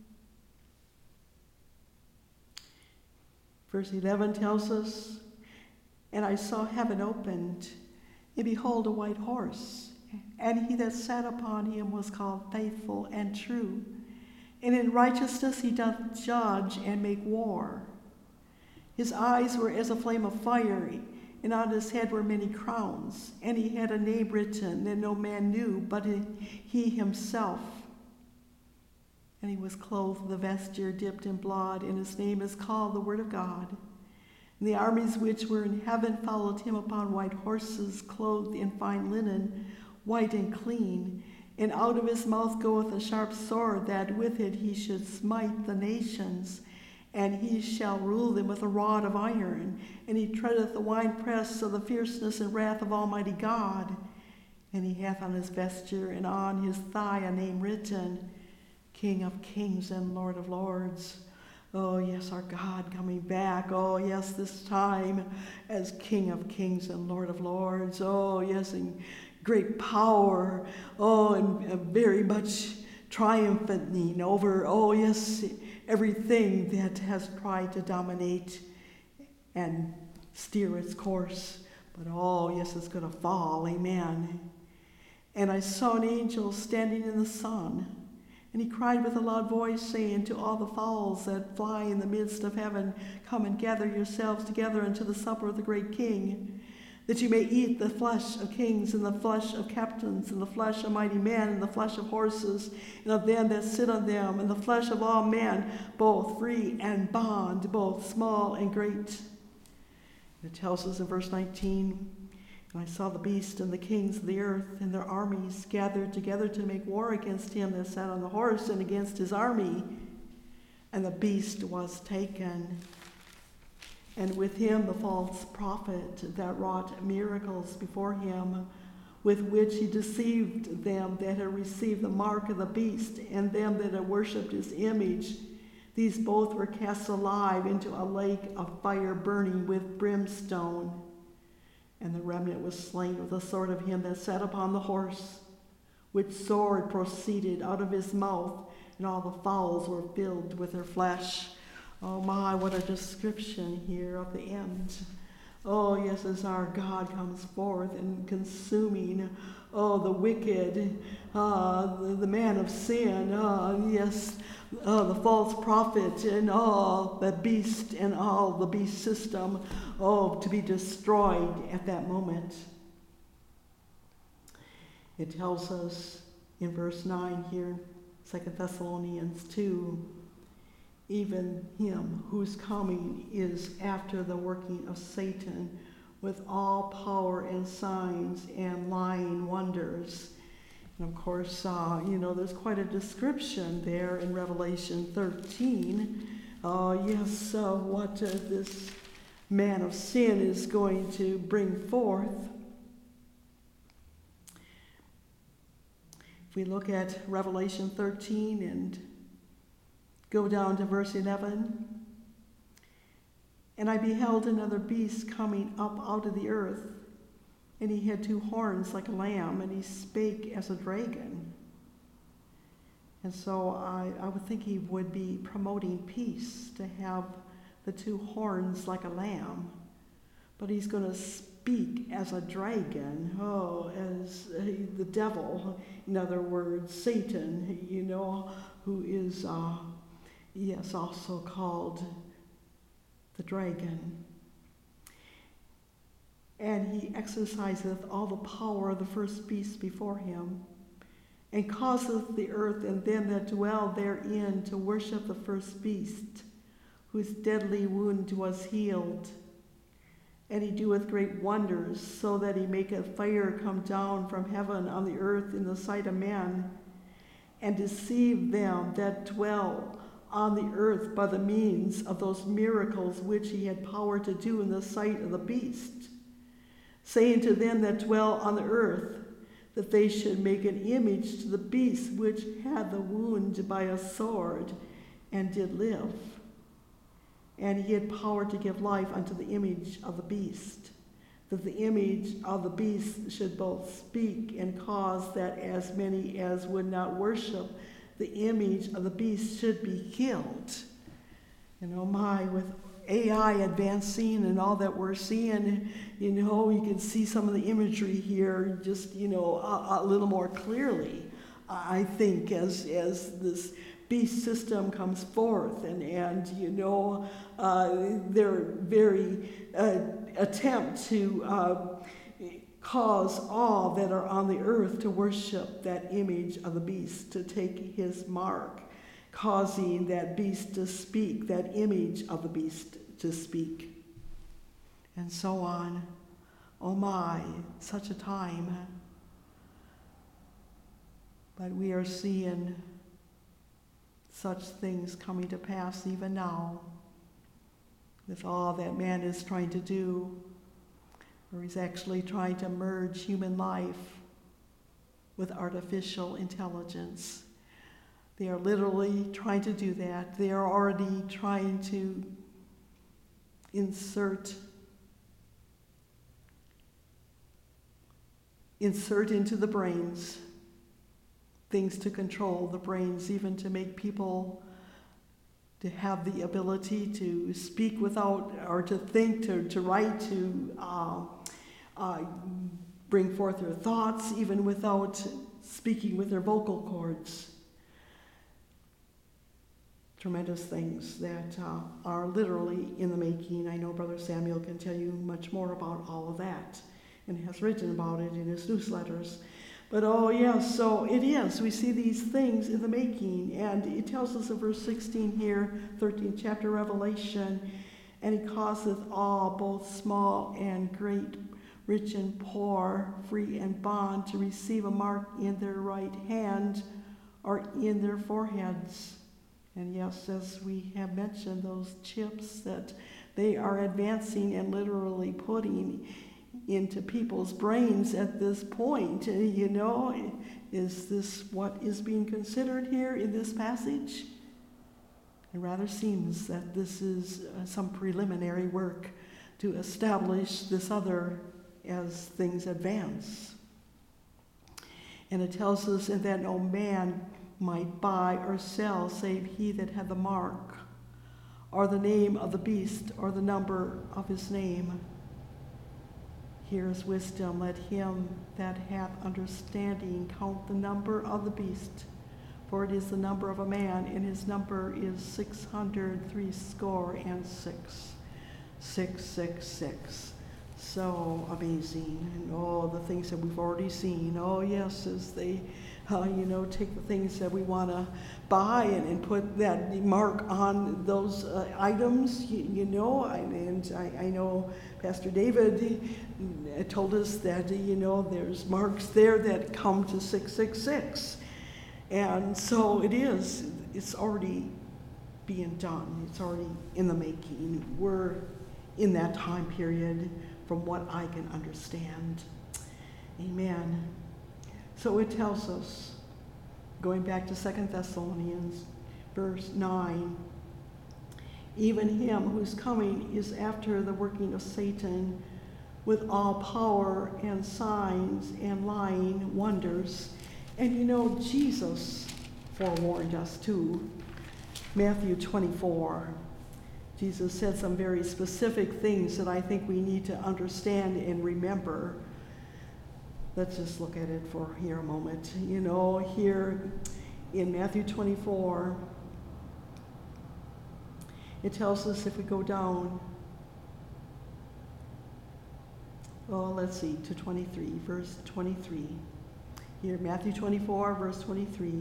Verse 11 tells us, and I saw heaven opened, and behold, a white horse. And he that sat upon him was called Faithful and True. And in righteousness he doth judge and make war. His eyes were as a flame of fire, and on his head were many crowns. And he had a name written that no man knew but he himself. And he was clothed with a vesture dipped in blood, and his name is called the Word of God. And the armies which were in heaven followed him upon white horses, clothed in fine linen, white and clean, and out of his mouth goeth a sharp sword, that with it he should smite the nations, and he shall rule them with a rod of iron, and he treadeth the winepress of the fierceness and wrath of Almighty God. And he hath on his vesture and on his thigh a name written, King of Kings and Lord of Lords. Oh yes, our God coming back. Oh yes, this time as King of Kings and Lord of Lords. Oh yes, in great power. Oh, and very much triumphing over, oh yes, everything that has tried to dominate and steer its course. But oh yes, it's going to fall. Amen. And I saw an angel standing in the sun, and he cried with a loud voice, saying to all the fowls that fly in the midst of heaven, come and gather yourselves together unto the supper of the great King, that you may eat the flesh of kings, and the flesh of captains, and the flesh of mighty men, and the flesh of horses, and of them that sit on them, and the flesh of all men, both free and bond, both small and great. It tells us in verse 19, and I saw the beast and the kings of the earth and their armies gathered together to make war against him that sat on the horse and against his army. And the beast was taken, and with him the false prophet that wrought miracles before him, with which he deceived them that had received the mark of the beast and them that had worshipped his image. These both were cast alive into a lake of fire burning with brimstone. And the remnant was slain with the sword of him that sat upon the horse, which sword proceeded out of his mouth, and all the fowls were filled with their flesh. Oh my, what a description here of the end. Oh yes, as our God comes forth and consuming, the wicked, the man of sin, the false prophet, and all the beast and all the beast system, to be destroyed at that moment. It tells us in verse 9 here, 2 Thessalonians 2, even him whose coming is after the working of Satan with all power and signs and lying wonders. And of course, there's quite a description there in Revelation 13. What this man of sin is going to bring forth. If we look at Revelation 13 and go down to verse 11. And I beheld another beast coming up out of the earth, and he had 2 horns like a lamb, and he spake as a dragon. And so I would think he would be promoting peace, to have the 2 horns like a lamb. But he's going to speak as a dragon, as the devil, in other words, Satan, who is, also called the dragon. And he exerciseth all the power of the first beast before him, and causeth the earth and them that dwell therein to worship the first beast, whose deadly wound was healed. And he doeth great wonders, so that he maketh fire come down from heaven on the earth in the sight of men, and deceive them that dwell on the earth by the means of those miracles which he had power to do in the sight of the beast, saying to them that dwell on the earth, that they should make an image to the beast which had the wound by a sword, and did live. And he had power to give life unto the image of the beast, that the image of the beast should both speak and cause that as many as would not worship the image of the beast should be killed. With AI advancing and all that we're seeing, you can see some of the imagery here just, a little more clearly. I think as this beast system comes forth and their very attempt to cause all that are on the earth to worship that image of the beast, to take his mark, causing that beast to speak, that image of the beast to speak, and so on. Oh my, such a time. But we are seeing such things coming to pass even now, with all that man is trying to do, where he's actually trying to merge human life with artificial intelligence. They are literally trying to do that. They are already trying to insert into the brains things to control the brains, even to make people to have the ability to speak without, or to think, to write, to bring forth their thoughts, even without speaking with their vocal cords. Tremendous things that are literally in the making. I know Brother Samuel can tell you much more about all of that. and has written about it in his newsletters. But oh yes, so it is. We see these things in the making, and it tells us in verse 16 here, 13th chapter Revelation, and he causeth all, both small and great, rich and poor, free and bond, to receive a mark in their right hand or in their foreheads. And yes, as we have mentioned, those chips that they are advancing and literally putting into people's brains at this point, is this what is being considered here in this passage? It rather seems that this is some preliminary work to establish this other as things advance. And it tells us that no man might buy or sell save he that had the mark, or the name of the beast, or the number of his name. Here is wisdom. Let him that hath understanding count the number of the beast, for it is the number of a man, and his number is 666. 666. So amazing. And all the things that we've already seen. Oh yes, as they take the things that we want to buy and put that mark on those items, and I know Pastor David told us that, there's marks there that come to 666. And so it's already being done. It's already in the making. We're in that time period from what I can understand. Amen. So it tells us, going back to 2 Thessalonians, verse 9, even him whose coming is after the working of Satan, with all power and signs and lying wonders. And Jesus forewarned us too. Matthew 24. Jesus said some very specific things that I think we need to understand and remember. Let's just look at it for here a moment. Here in Matthew 24, it tells us, if we go down, to 23, verse 23. Here, Matthew 24, verse 23.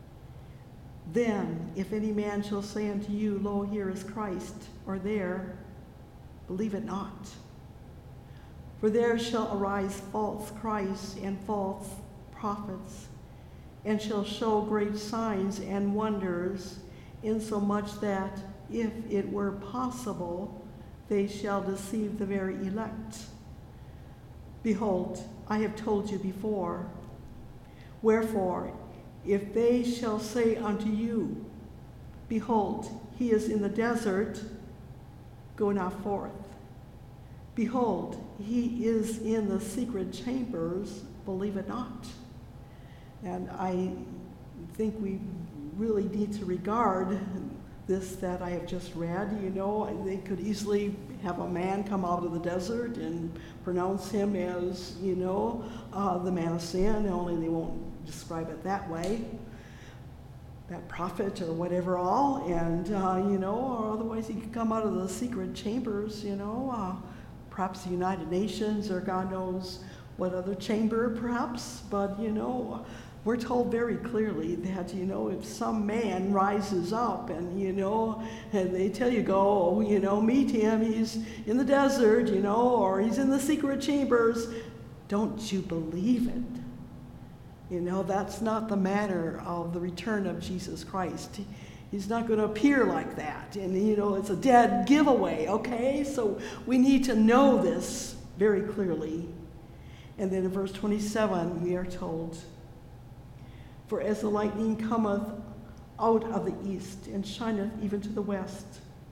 Then, if any man shall say unto you, Lo, here is Christ, or there, believe it not. For there shall arise false Christs and false prophets, and shall show great signs and wonders, insomuch that, if it were possible, they shall deceive the very elect. Behold, I have told you before. Wherefore, if they shall say unto you, Behold, he is in the desert, go not forth. Behold, he is in the secret chambers, believe it not. And I think we really need to regard this that I have just read. They could easily have a man come out of the desert and pronounce him as, the man of sin, only they won't describe it that way, that prophet or whatever all, and, or otherwise he could come out of the secret chambers, perhaps the United Nations, or God knows what other chamber perhaps, but, we're told very clearly that, if some man rises up and, and they tell you, go, meet him, he's in the desert, or he's in the secret chambers, don't you believe it? That's not the manner of the return of Jesus Christ. He's not going to appear like that. And, it's a dead giveaway, okay? So we need to know this very clearly. And then in verse 27, we are told, For as the lightning cometh out of the east and shineth even to the west,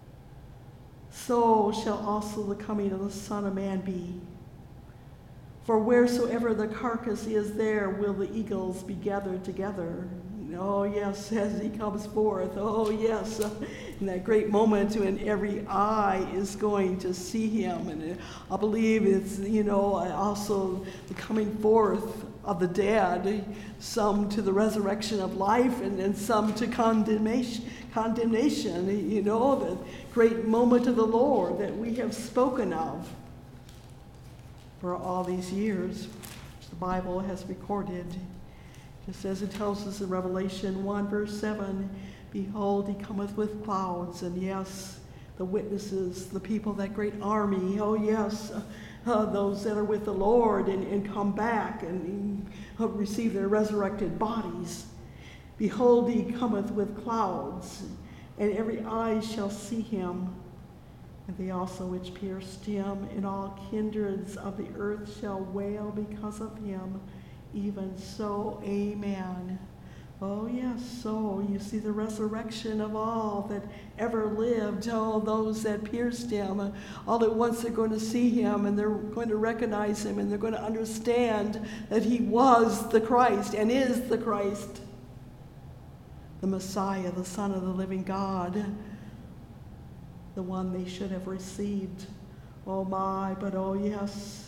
so shall also the coming of the Son of Man be. For wheresoever the carcass is, there will the eagles be gathered together. Oh yes, as he comes forth. Oh yes, in that great moment when every eye is going to see him. And I believe it's, also the coming forth of the dead, some to the resurrection of life, and then some to condemnation. The great moment of the Lord that we have spoken of. for all these years, which the Bible has recorded. Just as it tells us in Revelation 1, verse 7, behold, he cometh with clouds, and yes, the witnesses, the people, that great army, oh yes, those that are with the Lord and come back and receive their resurrected bodies. Behold, he cometh with clouds, and every eye shall see him, and they also which pierced him, and all kindreds of the earth shall wail because of him. Even so, amen. Oh yes, so you see the resurrection of all that ever lived, all those that pierced him. All at once they're going to see him, and they're going to recognize him, and they're going to understand that he was the Christ and is the Christ, the Messiah, the Son of the living God, the one they should have received. Oh my, but oh yes,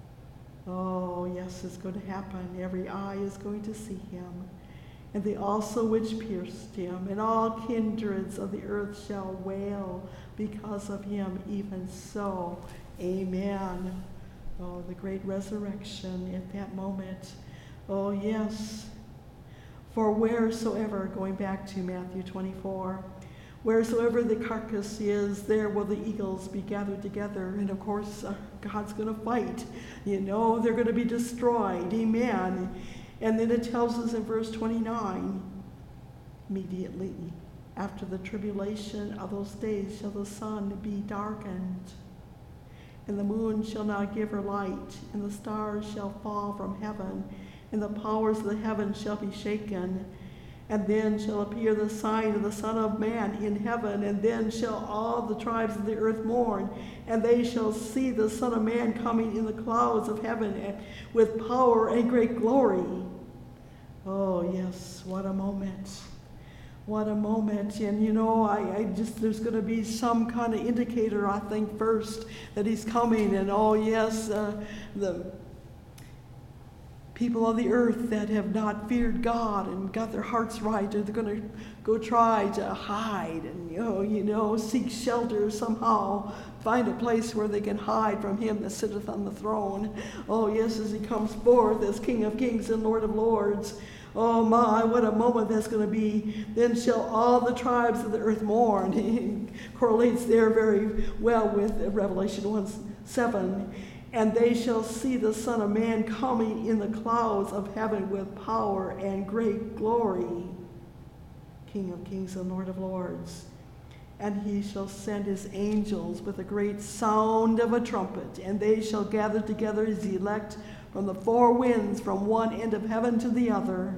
it's going to happen. Every eye is going to see him. And they also which pierced him, and all kindreds of the earth shall wail because of him. Even so, amen. Oh, the great resurrection at that moment. Oh, yes. For wheresoever, going back to Matthew 24, wheresoever the carcass is, there will the eagles be gathered together. And of course, God's going to fight. They're going to be destroyed. Amen. And then it tells us in verse 29, immediately after the tribulation of those days shall the sun be darkened, and the moon shall not give her light, and the stars shall fall from heaven, and the powers of the heavens shall be shaken. And then shall appear the sign of the Son of Man in heaven, and then shall all the tribes of the earth mourn, and they shall see the Son of Man coming in the clouds of heaven with power and great glory. Oh yes, what a moment. What a moment. And I just, there's going to be some kind of indicator, I think, first that he's coming. And oh yes, the people of the earth that have not feared God and got their hearts right, they're going to go try to hide and seek shelter somehow, find a place where they can hide from him that sitteth on the throne. Oh yes, as he comes forth as King of Kings and Lord of Lords. Oh my, what a moment that's going to be. Then shall all the tribes of the earth mourn. It correlates there very well with Revelation 1:7. And they shall see the Son of Man coming in the clouds of heaven with power and great glory. King of Kings and Lord of Lords. And he shall send his angels with a great sound of a trumpet, and they shall gather together his elect from the four winds, from one end of heaven to the other.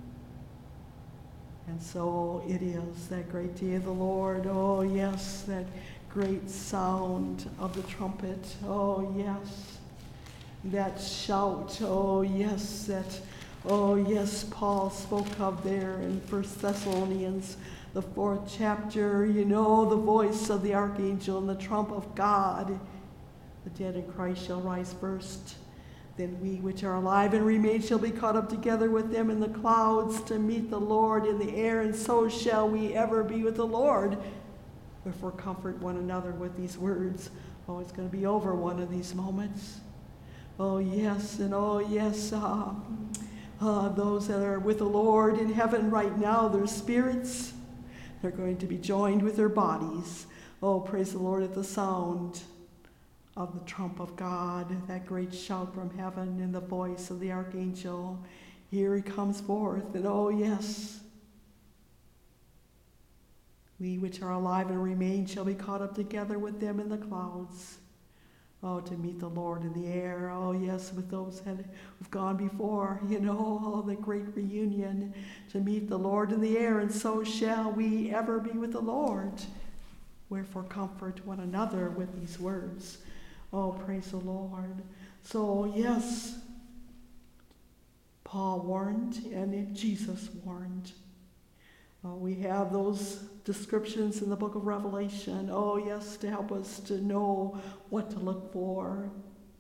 And so it is, that great day of the Lord. Oh yes, that great sound of the trumpet. Oh yes, that shout. Oh yes, Paul spoke of there in 1 Thessalonians, the 4th chapter. The voice of the archangel and the trump of God. The dead in Christ shall rise first. Then we which are alive and remain shall be caught up together with them in the clouds to meet the Lord in the air, and so shall we ever be with the Lord. Wherefore comfort one another with these words. Oh, it's going to be over one of these moments. Oh yes, and oh yes, those that are with the Lord in heaven right now, their spirits, they're going to be joined with their bodies. Oh, praise the Lord at the sound of the trump of God, that great shout from heaven, and the voice of the archangel. Here he comes forth, and oh yes, we which are alive and remain shall be caught up together with them in the clouds. Oh, to meet the Lord in the air. Oh yes, with those that have gone before, the great reunion, to meet the Lord in the air, and so shall we ever be with the Lord. Wherefore comfort one another with these words. Oh, praise the Lord. So yes, Paul warned, and Jesus warned. We have those descriptions in the book of Revelation. Oh yes, to help us to know what to look for.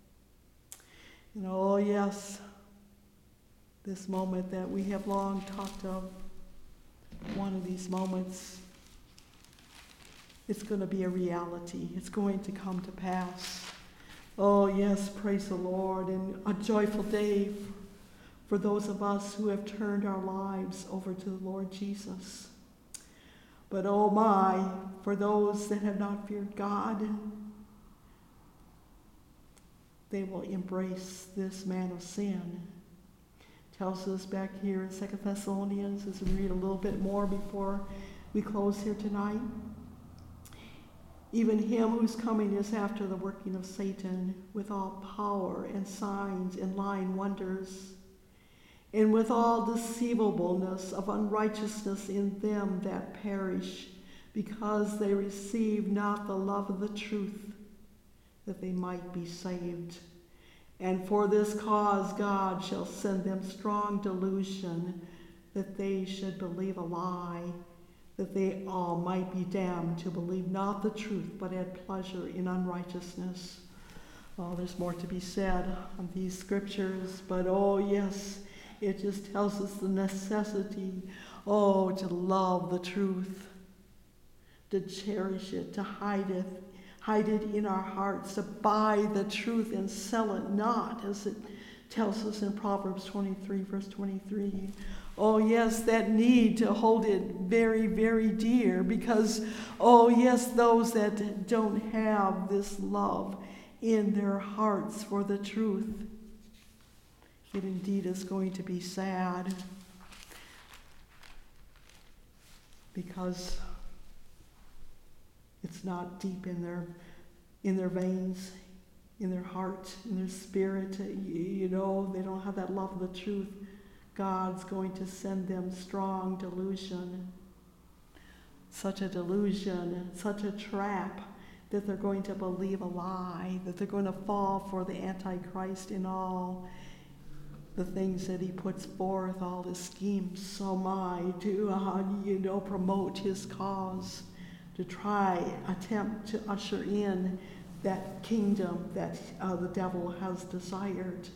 Oh yes, this moment that we have long talked of, one of these moments, it's going to be a reality. It's going to come to pass. Oh, yes, praise the Lord, and a joyful day for those of us who have turned our lives over to the Lord Jesus. But oh my, for those that have not feared God, they will embrace this man of sin. Tells us back here in 2 Thessalonians, as we read a little bit more before we close here tonight. Even him whose coming is after the working of Satan, with all power and signs and lying wonders, and with all deceivableness of unrighteousness in them that perish, because they receive not the love of the truth, that they might be saved. And for this cause God shall send them strong delusion, that they should believe a lie, that they all might be damned to believe not the truth, but had pleasure in unrighteousness. Oh, there's more to be said on these scriptures, but oh yes, it just tells us the necessity, to love the truth, to cherish it, to hide it in our hearts, to buy the truth and sell it not, as it tells us in Proverbs 23, verse 23. Oh yes, that need to hold it very, very dear, because, oh yes, those that don't have this love in their hearts for the truth, it indeed is going to be sad, because it's not deep in their veins, in their heart, in their spirit. They don't have that love of the truth. God's going to send them strong delusion. Such a delusion, such a trap, that they're going to believe a lie, that they're going to fall for the Antichrist in all the things that he puts forth, all his schemes, to promote his cause, to attempt to usher in that kingdom that the devil has desired,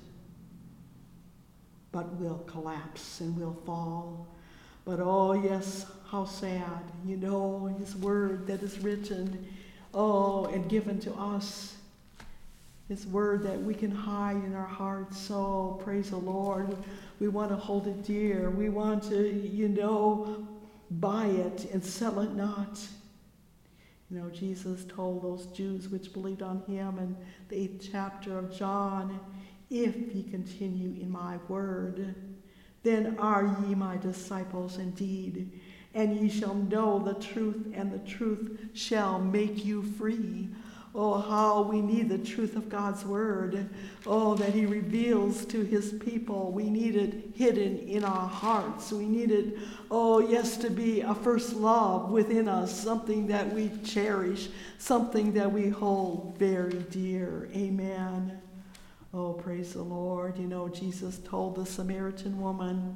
but will collapse and will fall. But oh yes, how sad, his word that is written, and given to us, his word that we can hide in our hearts. Oh, praise the Lord. We want to hold it dear. We want to, buy it and sell it not. Jesus told those Jews which believed on him in the 8th chapter of John, if ye continue in my word, then are ye my disciples indeed, and ye shall know the truth, and the truth shall make you free. Oh, how we need the truth of God's word. Oh, that he reveals to his people. We need it hidden in our hearts. We need it, to be a first love within us, something that we cherish, something that we hold very dear. Amen. Oh, praise the Lord. Jesus told the Samaritan woman,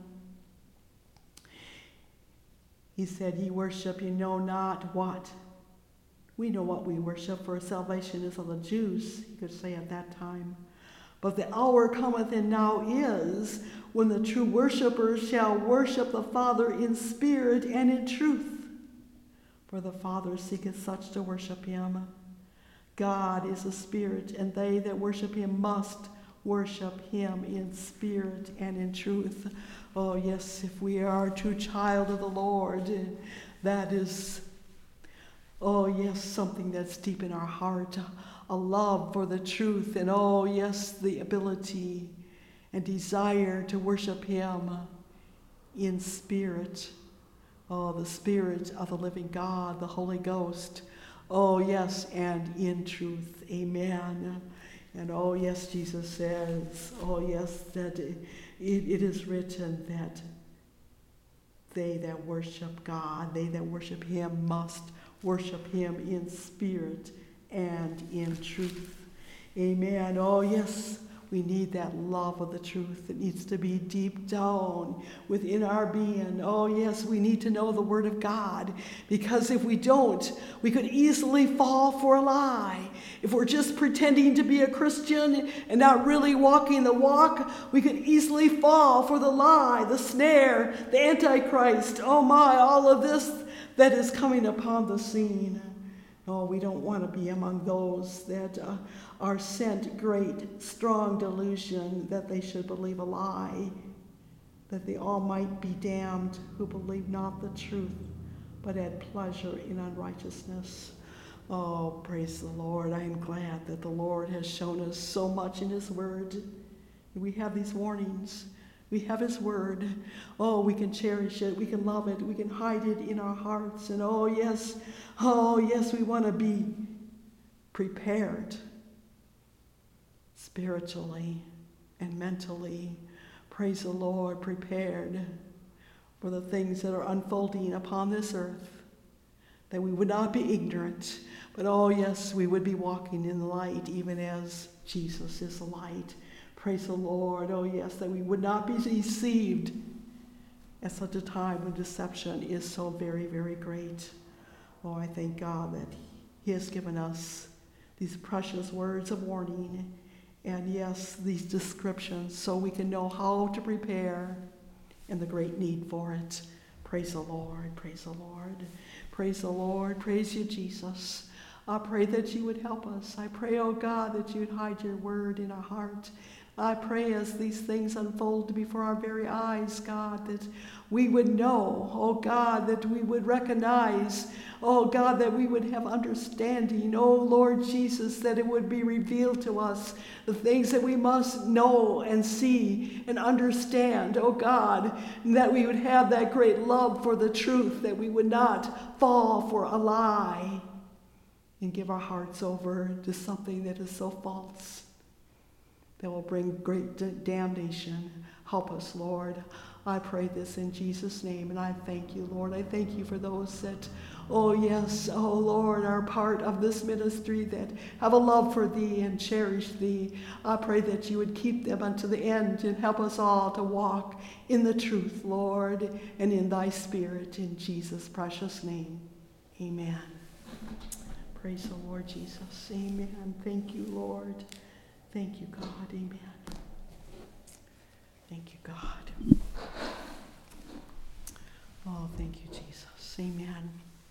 he said, ye worship, you know not what. We know what we worship, for salvation is of the Jews, he could say at that time. But the hour cometh, and now is, when the true worshipers shall worship the Father in spirit and in truth. For the Father seeketh such to worship him. God is a spirit, and they that worship him must worship him in spirit and in truth. Oh yes, if we are a true child of the Lord, that is something that's deep in our heart, a love for the truth, and the ability and desire to worship him in spirit. Oh, the Spirit of the living God, the Holy Ghost. Oh, yes, and in truth. Amen. And Jesus says, that it is written that they that worship God, they that worship him must worship him in spirit and in truth. Amen. Oh, yes, we need that love of the truth. It needs to be deep down within our being. Oh, yes, we need to know the Word of God, because if we don't, we could easily fall for a lie. If we're just pretending to be a Christian and not really walking the walk, we could easily fall for the lie, the snare, the Antichrist. Oh my, all of this that is coming upon the scene. Oh, we don't want to be among those that are sent great, strong delusion that they should believe a lie, that they all might be damned who believe not the truth, but had pleasure in unrighteousness. Oh, praise the Lord. I am glad that the Lord has shown us so much in his word. We have these warnings. We have his word. Oh, we can cherish it. We can love it. We can hide it in our hearts. And oh, yes, we want to be prepared spiritually and mentally. Praise the Lord, prepared for the things that are unfolding upon this earth, that we would not be ignorant, but oh, yes, we would be walking in the light, even as Jesus is the light. Praise the Lord. Oh, yes, that we would not be deceived at such a time when deception is so very, very great. Oh, I thank God that he has given us these precious words of warning and, yes, these descriptions so we can know how to prepare and the great need for it. Praise the Lord. Praise the Lord. Praise the Lord. Praise you, Jesus. I pray that you would help us. I pray, oh God, that you would hide your word in our heart. I pray as these things unfold before our very eyes, God, that we would know, oh God, that we would recognize, oh God, that we would have understanding, oh Lord Jesus, that it would be revealed to us the things that we must know and see and understand, oh God, and that we would have that great love for the truth, that we would not fall for a lie and give our hearts over to something that is so false, that will bring great damnation. Help us, Lord. I pray this in Jesus' name, and I thank you, Lord. I thank you for those that, oh yes, oh Lord, are part of this ministry, that have a love for thee and cherish thee. I pray that you would keep them unto the end and help us all to walk in the truth, Lord, and in thy spirit, in Jesus' precious name. Amen. Praise the Lord Jesus. Amen. Thank you, Lord. Thank you, God. Amen. Thank you, God. Oh, thank you, Jesus. Amen.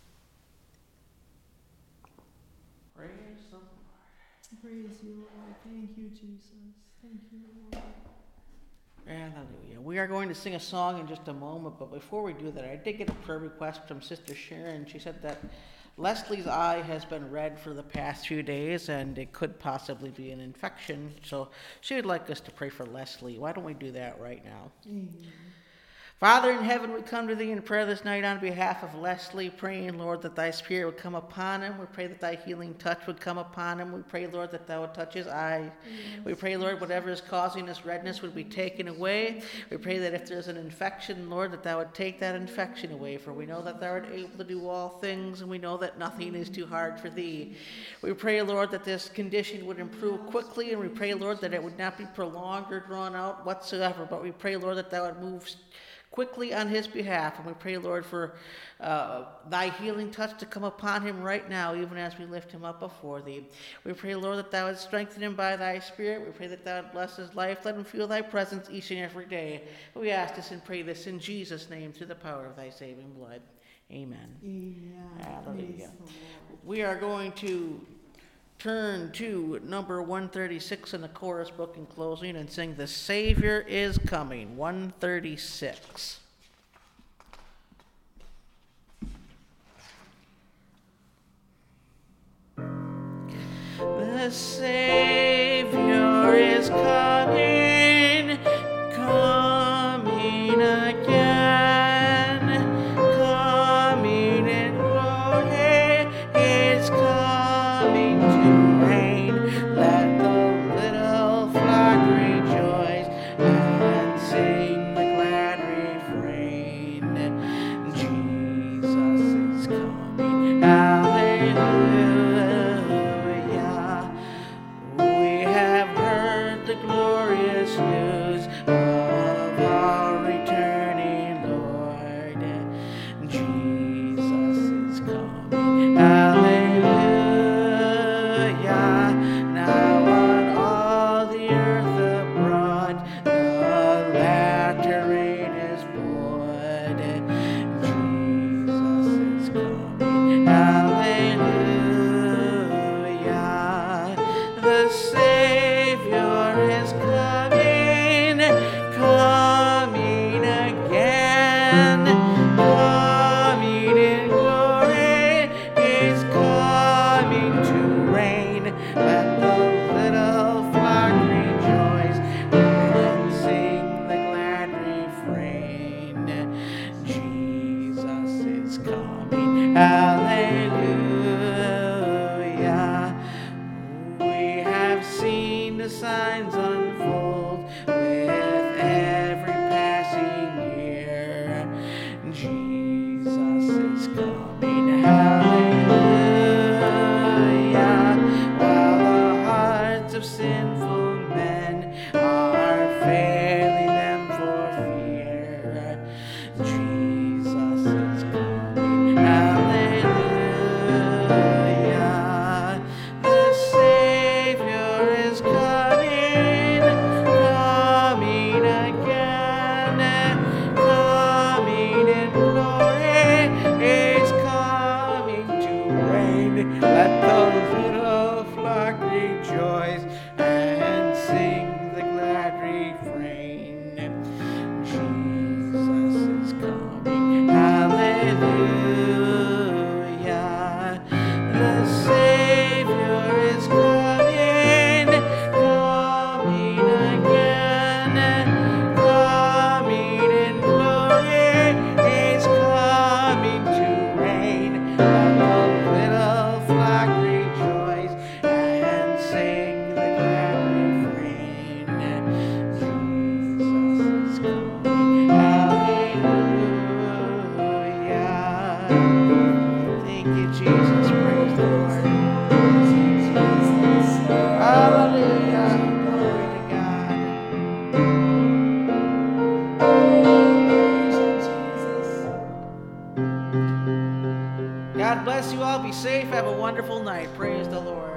Praise the Lord. Praise you, Lord. Thank you, Jesus. Thank you, Lord. Hallelujah. We are going to sing a song in just a moment, but before we do that, I did get a prayer request from Sister Sharon. She said that Leslie's eye has been red for the past few days, and it could possibly be an infection, so she would like us to pray for Leslie. Why don't we do that right now? Amen. Father in heaven, we come to thee in prayer this night on behalf of Leslie, praying, Lord, that thy spirit would come upon him. We pray that thy healing touch would come upon him. We pray, Lord, that thou would touch his eye. Yes. We pray, Lord, whatever is causing this redness would be taken away. We pray that if there's an infection, Lord, that thou would take that infection away, for we know that thou art able to do all things, and we know that nothing is too hard for thee. We pray, Lord, that this condition would improve quickly, and we pray, Lord, that it would not be prolonged or drawn out whatsoever, but we pray, Lord, that thou would move quickly on his behalf. And we pray, Lord, for thy healing touch to come upon him right now, even as we lift him up before thee. We pray, Lord, that thou would strengthen him by thy spirit. We pray that thou would bless his life. Let him feel thy presence each and every day. We ask this and pray this in Jesus' name through the power of thy saving blood. Amen. Amen. Hallelujah. We are going to turn to number 136 in the chorus book in closing and sing The Savior is Coming, 136. The Savior is coming, coming again, coming in glory, is coming to reign. Let the little flock rejoice and sing the glad refrain. Jesus is coming, hallelujah. We have heard the glorious news of our returning Lord. Jesus is coming, hallelujah. Now on all the earth abroad, the latter rain is poured. Jesus is coming, hallelujah. The Savior is coming, coming again, coming in glory, He's coming to reign. Let the little flock rejoice and sing the glad refrain. Jesus is coming, hallelujah. We have seen the signs unfold with every passing year. Jesus is coming, hallelujah. While the hearts of sinful men are failing them for fear, Jesus is coming, hallelujah. The Savior is coming, coming again, coming in glory, He's coming to reign. Let the little flock rejoice and sing the glad refrain. Jesus is coming, hallelujah. The Savior is coming, coming again, coming in glory, He's coming to reign. Let the little flock rejoice and sing the glad refrain. Jesus is coming, hallelujah. Thank you, Jesus. Praise the Lord. Hallelujah. Glory to God. God bless you all. Be safe. Have a wonderful night. Praise the Lord.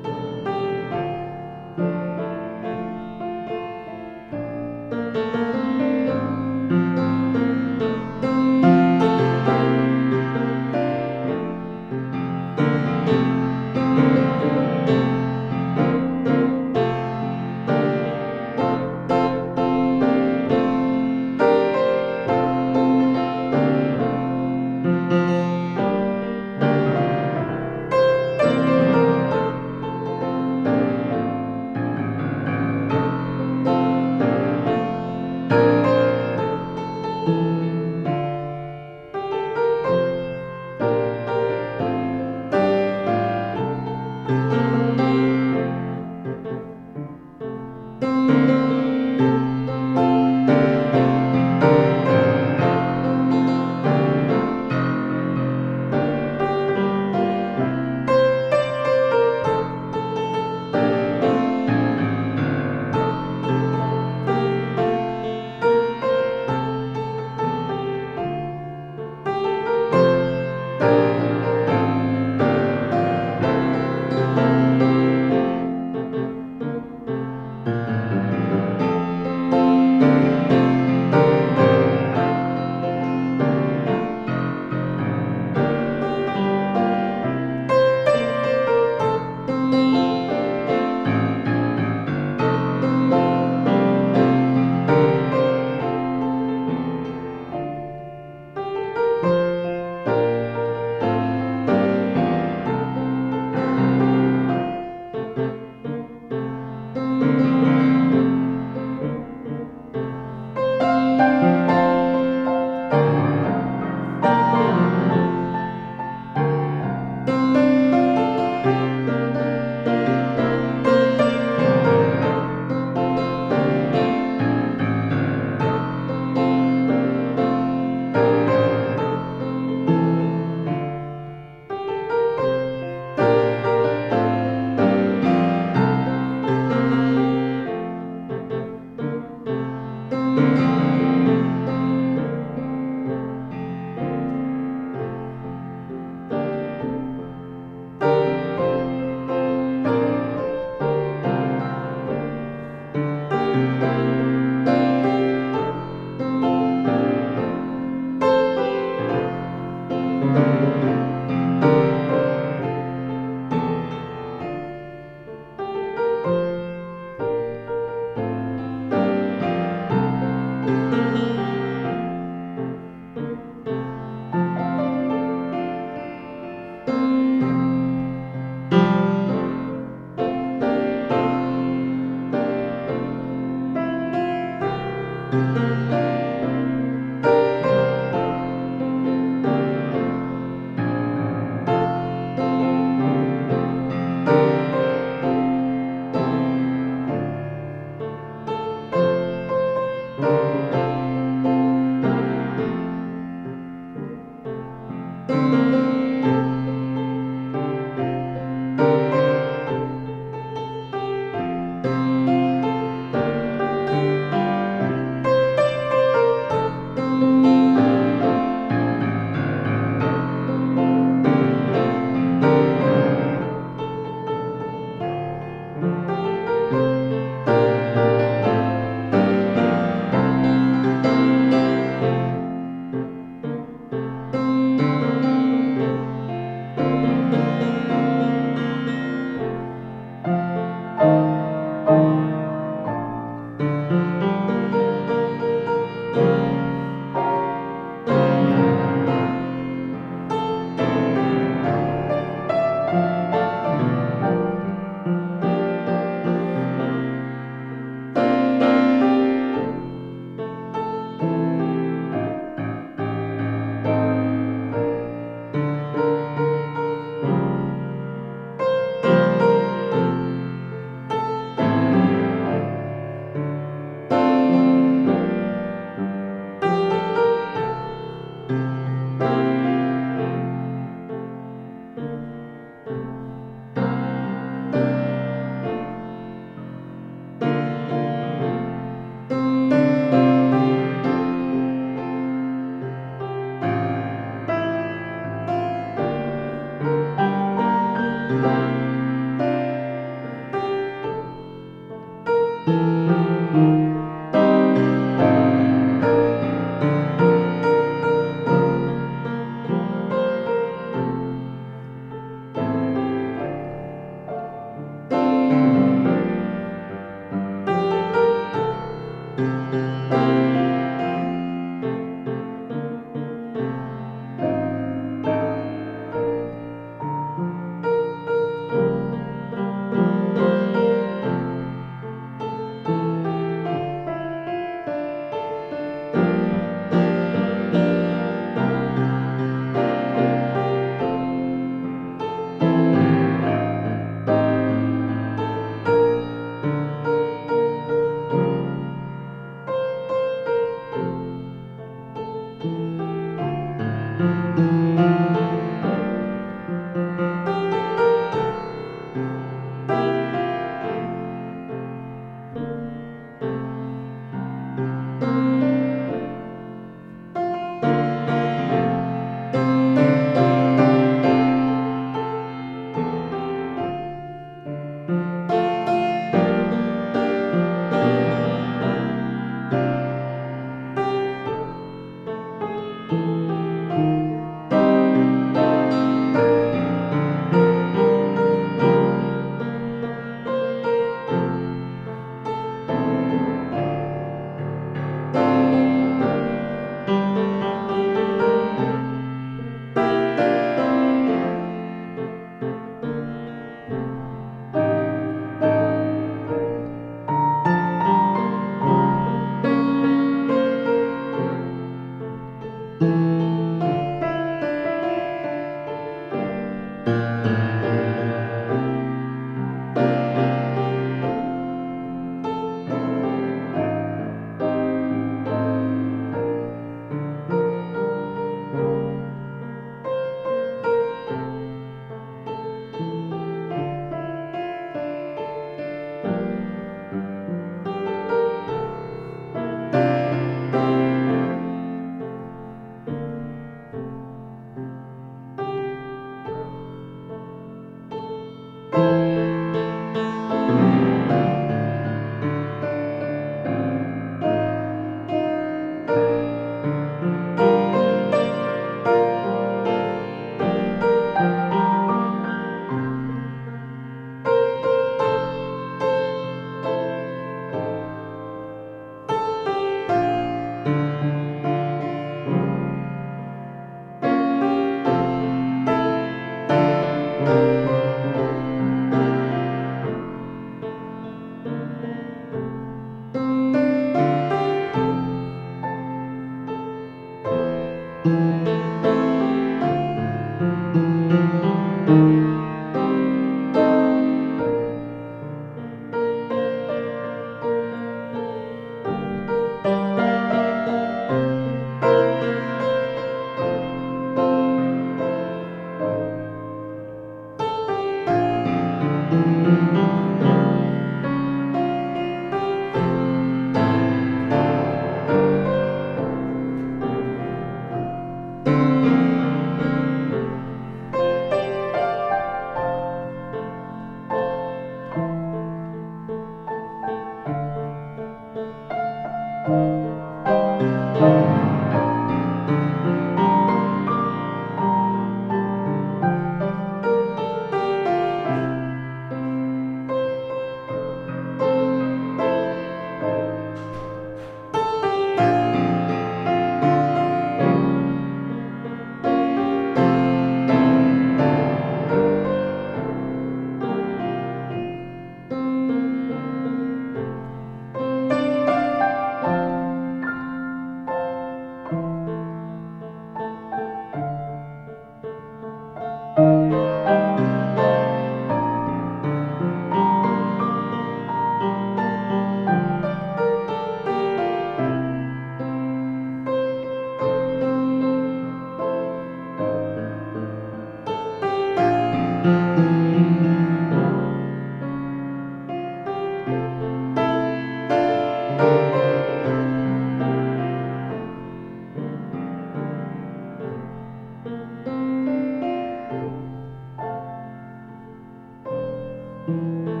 Amen.